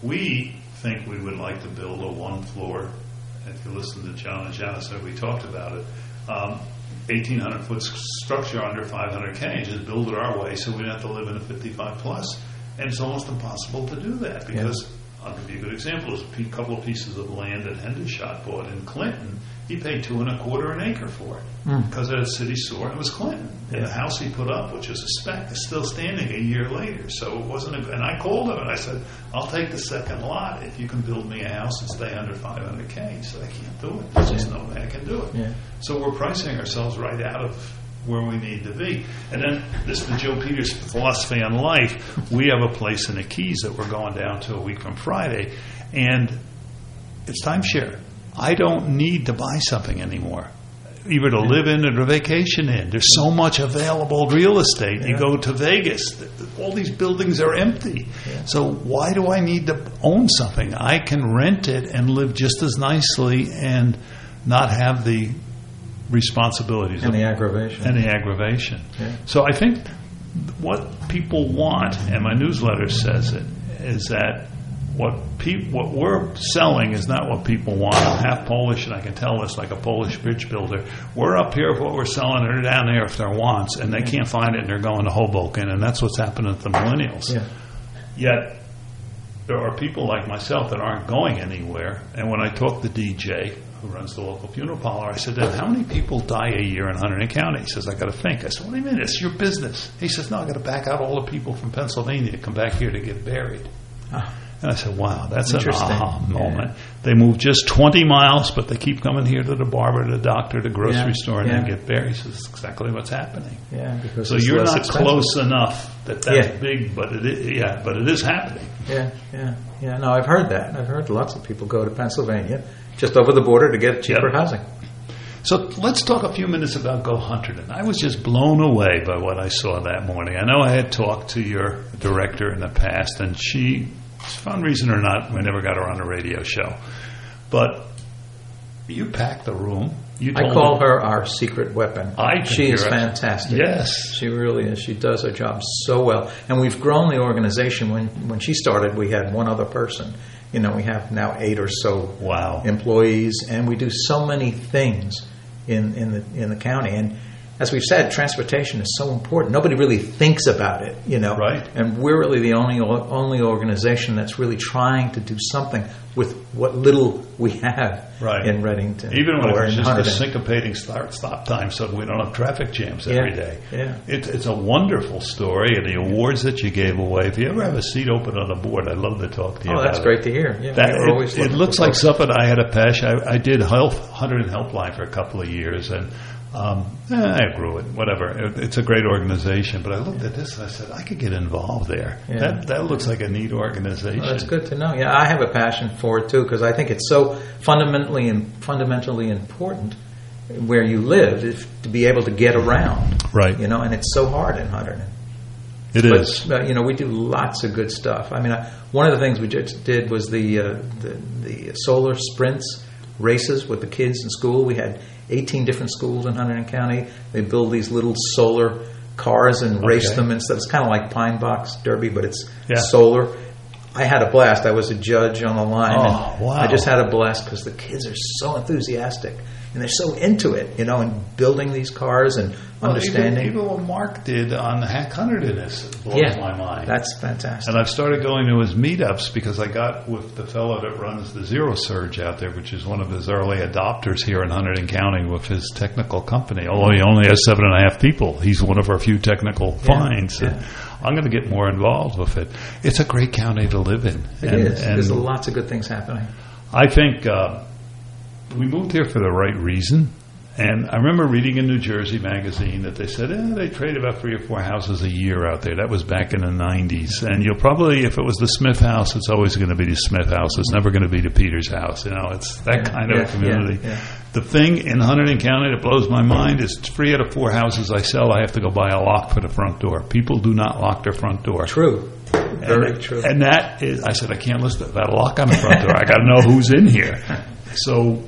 we think we would like to build a one floor. If you listen to John and Janice, we talked about it. Um, eighteen hundred foot structure under five hundred K, just build it our way so we don't have to live in a fifty-five plus. And it's almost impossible to do that because, yeah. I'll give you a good example. There's a couple of pieces of land that Hendershot bought in Clinton. He paid two and a quarter an acre for it Mm. because it had city sewer and it was Clinton. And Yeah. the house he put up, which was a spec, is still standing a year later. So it wasn't a, and I called him and I said, I'll take the second lot if you can build me a house and stay under five hundred K. He said, I can't do it. There's just no way I can do it. Yeah. So we're pricing ourselves right out of where we need to be. And then this is the Joe Peters philosophy on life. We have a place in the Keys that we're going down to a week from Friday, and it's timeshare. I don't need to buy something anymore, either to live in or to vacation in. There's so much available real estate. You Yeah. go to Vegas, all these buildings are empty. Yeah. So why do I need to own something? I can rent it and live just as nicely and not have the responsibilities And of the aggravation. and the aggravation. Yeah. So I think what people want, and my newsletter says it, is that what pe- what we're selling is not what people want. I'm half Polish, and I can tell this like a Polish bridge builder. We're up here for what we're selling, and they're down there if they're wants, and they can't find it, and they're going to Hoboken, and that's what's happening to the millennials. Yeah. Yet there are people like myself that aren't going anywhere, and when I talk to D J, who runs the local funeral parlor, I said, then how many people die a year in Hunterdon County? He says, I got to think. I said, what do you mean? It's your business. He says, no, I got to back out all the people from Pennsylvania to come back here to get buried. Ah. And I said, wow, that's an aha moment. Yeah. They move just twenty miles, but they keep coming here to the barber, to the doctor, the grocery yeah. store, and yeah. they get buried. So that's exactly what's happening. Yeah, because so you're not expensive. Close enough that that's yeah. big, but it is, yeah, but it is happening. Yeah, yeah, yeah. No, I've heard that. I've heard lots of people go to Pennsylvania, just over the border, to get cheaper yep. housing. So let's talk a few minutes about Go Hunterdon. I was just blown away by what I saw that morning. I know I had talked to your director in the past, and she, for some reason or not, we never got her on a radio show. But you packed the room. You I call her our secret weapon. I she is fantastic. Yes. She really is. She does her job so well. And we've grown the organization. When, when she started, we had one other person. You know, we have now eight or so wow. employees, and we do so many things in, in the in the county. And as we've said, transportation is so important. Nobody really thinks about it, you know. Right. And we're really the only only organization that's really trying to do something with what little we have right. in Reddington. Even when it's just Hunterdon. the syncopating start stop time, so we don't have traffic jams yeah. every day. Yeah. It, it's a wonderful story, and the awards that you gave away. If you ever have a seat open on the board, I'd love to talk to you oh, about it. Oh, that's great to hear. Yeah, that, it, always it looks like something I had a passion. I, I did health, Hunterdon Helpline for a couple of years, and Um, eh, I grew it, whatever. It, it's a great organization, but I looked at this and I said, I could get involved there. Yeah. That that looks like a neat organization. Well, that's good to know. Yeah, I have a passion for it too, because I think it's so fundamentally and fundamentally important where you live if, to be able to get around. Right. You know, and it's so hard in Hunterdon. It but, is. Uh, you know, we do lots of good stuff. I mean, I, one of the things we just did was the, uh, the the solar sprints races with the kids in school. We had eighteen different schools in Hunterdon County. They build these little solar cars and race okay. them and stuff. It's kind of like Pine Box Derby, but it's yeah. solar. I had a blast. I was a judge on the line. Oh, and wow. I just had a blast because the kids are so enthusiastic and they're so into it, you know, and building these cars and well, understanding. Even, even what Mark did on Hack Hunterdon is blows yeah, my mind. That's fantastic. And I've started going to his meetups because I got with the fellow that runs the Zero Surge out there, which is one of his early adopters here in Hunterdon County with his technical company. Although he only has seven and a half people, he's one of our few technical yeah, finds. Yeah. I'm going to get more involved with it. It's a great county to live in. It and, is. And There's lots of good things happening. I think uh, we moved here for the right reason. And I remember reading in New Jersey magazine that they said, eh, they trade about three or four houses a year out there. That was back in the nineties. And you'll probably, if it was the Smith house, it's always going to be the Smith house. It's never going to be the Peters house. You know, it's that yeah, kind of yeah, a community. Yeah, yeah. The thing in Hunterdon County that blows my mind is three out of four houses I sell, I have to go buy a lock for the front door. People do not lock their front door. True. Very and, true. And that is, I said, I can't listen to that lock on the front door. I got to know who's in here. So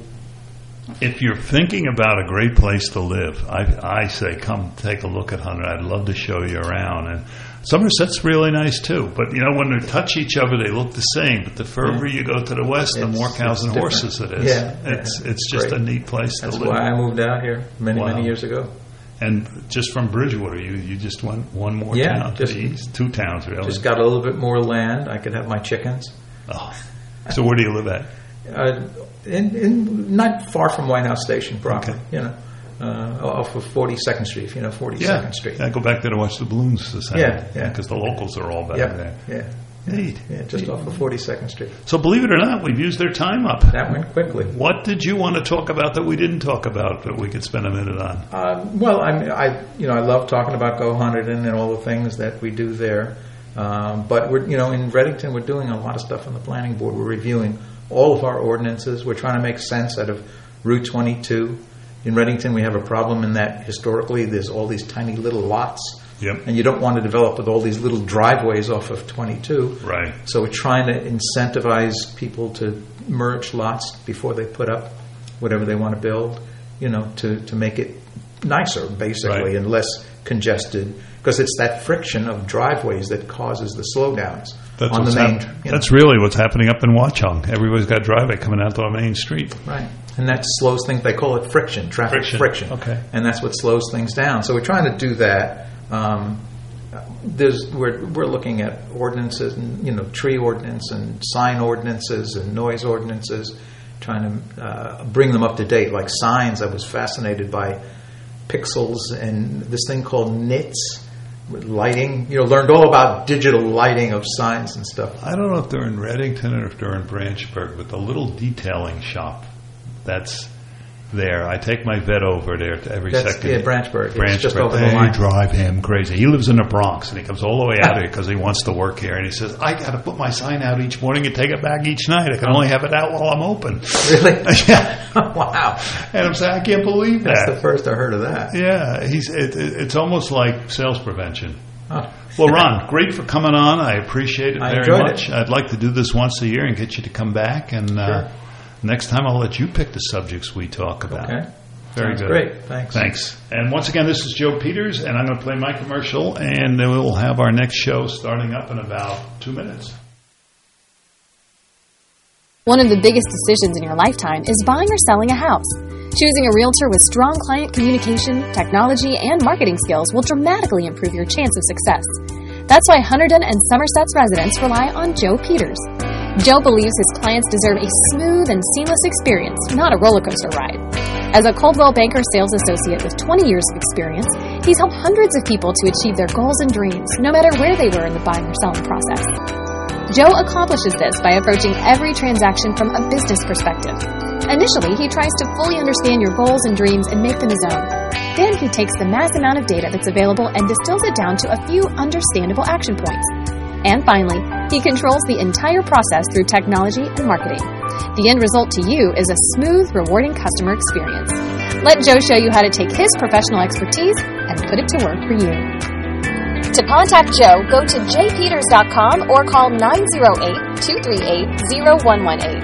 if you're thinking about a great place to live, I, I say come take a look at Hunterdon. I'd love to show you around. And Somerset's really nice too. But, you know, when they touch each other, they look the same. But the further yeah. you go to the west, the it's, more cows and different. horses it is. Yeah, it's yeah. it's just Great. a neat place That's to live. That's why I moved out here many, wow. many years ago. And just from Bridgewater, you, you just went one more yeah, town just, to the east. Two towns, really. Just got a little bit more land. I could have my chickens. Oh. So where do you live at? Uh, in, in not far from White House Station proper, okay. you know, uh, off of forty-second Street, if you know forty-second yeah. Street. Yeah, I go back there to watch the balloons this Yeah, yeah. Because the locals are all back yep. there. Yeah. Neat. Yeah, just Neat. off of forty-second Street. So believe it or not, we've used their time up. That went quickly. What did you want to talk about that we didn't talk about that we could spend a minute on? Uh, well, I, I, you know, I love talking about Go Hunterdon and all the things that we do there. Um, but we're, you know, in Reddington, we're doing a lot of stuff on the planning board. We're reviewing all of our ordinances. We're trying to make sense out of Route twenty-two. In Reddington, we have a problem in that historically there's all these tiny little lots. Yep. And you don't want to develop with all these little driveways off of twenty-two. Right. So we're trying to incentivize people to merge lots before they put up whatever they want to build, you know, to, to make it nicer, basically, right. and less congested because it's that friction of driveways that causes the slowdowns That's on the what's main. hap- you know. That's really what's happening up in Watchung. Everybody's got a driveway coming out to a main street. Right. And that slows things. They call it friction, traffic Friction. friction. Okay. And that's what slows things down. So we're trying to do that. Um, there's we're we're looking at ordinances, and, you know, tree ordinance and sign ordinances and noise ordinances, trying to uh, bring them up to date. Like signs, I was fascinated by pixels and this thing called N I T S. Lighting, you know, learned all about digital lighting of signs and stuff. I don't know if they're in Reddington or if they're in Branchburg, but the little detailing shop that's there. I take my vet over there to every That's, second. yeah, Branchburg. It's Branchburg. just over the They line. drive him crazy. He lives in the Bronx, and he comes all the way out here because he wants to work here. And he says, I got to put my sign out each morning and take it back each night. I can only have it out while I'm open. Really? Yeah. Wow. And I'm saying, I can't believe that. That's the first I heard of that. Yeah, he's. It, it, it's almost like sales prevention. Oh. Well, Ron, great for coming on. I appreciate it I very enjoyed much. it. I'd like to do this once a year and get you to come back. And uh, Sure. next time, I'll let you pick the subjects we talk about. Okay. Very Sounds good. great. Thanks. Thanks. And once again, this is Joe Peters, and I'm going to play my commercial, and then we'll have our next show starting up in about two minutes. One of the biggest decisions in your lifetime is buying or selling a house. Choosing a realtor with strong client communication, technology, and marketing skills will dramatically improve your chance of success. That's why Hunterdon and Somerset's residents rely on Joe Peters. Joe believes his clients deserve a smooth and seamless experience, not a roller coaster ride. As a Coldwell Banker sales associate with twenty years of experience, he's helped hundreds of people to achieve their goals and dreams, no matter where they were in the buying or selling process. Joe accomplishes this by approaching every transaction from a business perspective. Initially, he tries to fully understand your goals and dreams and make them his own. Then he takes the mass amount of data that's available and distills it down to a few understandable action points. And finally, he controls the entire process through technology and marketing. The end result to you is a smooth, rewarding customer experience. Let Joe show you how to take his professional expertise and put it to work for you. To contact Joe, go to j peters dot com or call nine zero eight, two three eight, zero one one eight.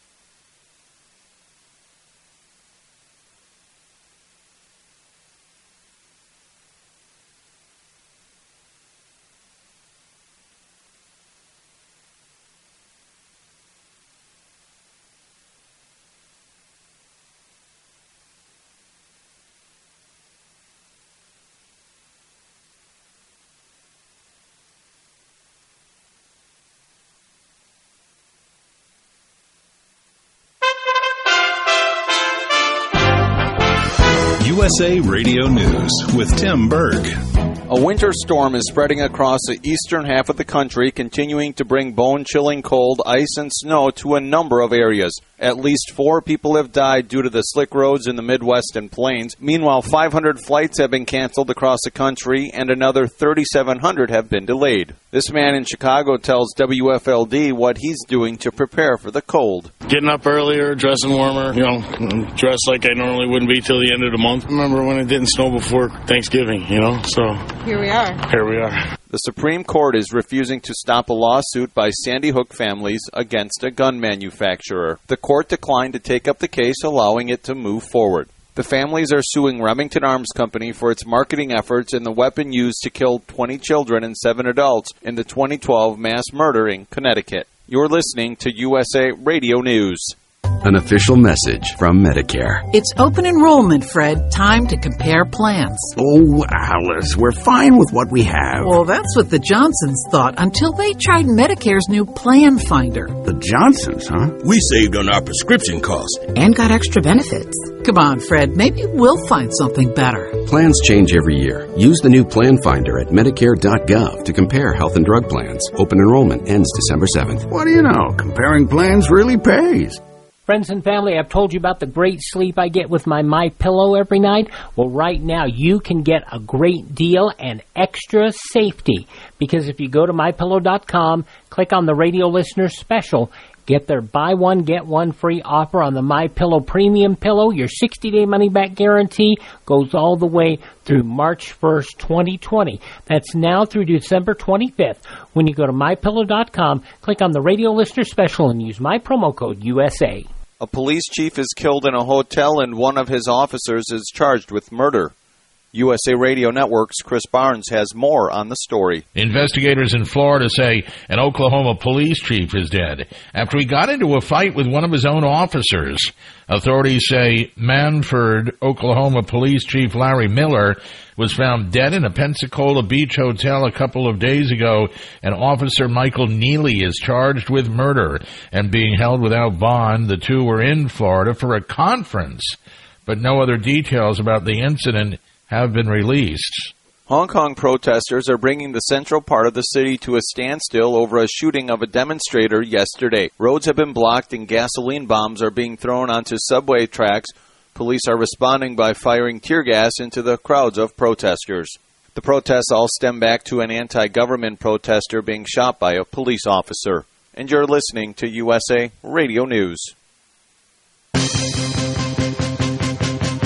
U S A Radio News with Tim Berg. A winter storm is spreading across the eastern half of the country, continuing to bring bone-chilling cold, ice, and snow to a number of areas. At least four people have died due to the slick roads in the Midwest and Plains. Meanwhile, five hundred flights have been canceled across the country, and another thirty-seven hundred have been delayed. This man in Chicago tells W F L D what he's doing to prepare for the cold. Getting up earlier, dressing warmer, you know, dress like I normally wouldn't be till the end of the month. I remember when it didn't snow before Thanksgiving, you know, so Here we are. here we are. The Supreme Court is refusing to stop a lawsuit by Sandy Hook families against a gun manufacturer. The court declined to take up the case, allowing it to move forward. The families are suing Remington Arms Company for its marketing efforts and the weapon used to kill twenty children and seven adults in the twenty twelve mass murder in Connecticut. You're listening to U S A Radio News. An official message from Medicare. It's open enrollment, Fred. Time to compare plans. Oh, Alice, we're fine with what we have. Well, that's what the Johnsons thought until they tried Medicare's new Plan Finder. The Johnsons, huh? We saved on our prescription costs. And got extra benefits. Come on, Fred. Maybe we'll find something better. Plans change every year. Use the new Plan Finder at Medicare dot gov to compare health and drug plans. Open enrollment ends December seventh. What do you know? Comparing plans really pays. Friends and family, I've told you about the great sleep I get with my MyPillow every night. Well, right now you can get a great deal and extra safety, because if you go to my pillow dot com, click on the radio listener special, get their buy one, get one free offer on the MyPillow Premium Pillow. Your sixty-day money-back guarantee goes all the way through March first, twenty twenty. That's now through December twenty-fifth. When you go to my pillow dot com, click on the radio listener special and use my promo code U S A. A police chief is killed in a hotel and one of his officers is charged with murder. U S A Radio Network's Chris Barnes has more on the story. Investigators in Florida say an Oklahoma police chief is dead after he got into a fight with one of his own officers. Authorities say Manford, Oklahoma Police Chief Larry Miller was found dead in a Pensacola Beach hotel a couple of days ago, and Officer Michael Neely is charged with murder and being held without bond. The two were in Florida for a conference, but no other details about the incident have been released. Hong Kong protesters are bringing the central part of the city to a standstill over a shooting of a demonstrator yesterday. Roads have been blocked and gasoline bombs are being thrown onto subway tracks. Police are responding by firing tear gas into the crowds of protesters. The protests all stem back to an anti-government protester being shot by a police officer. And you're listening to U S A Radio News.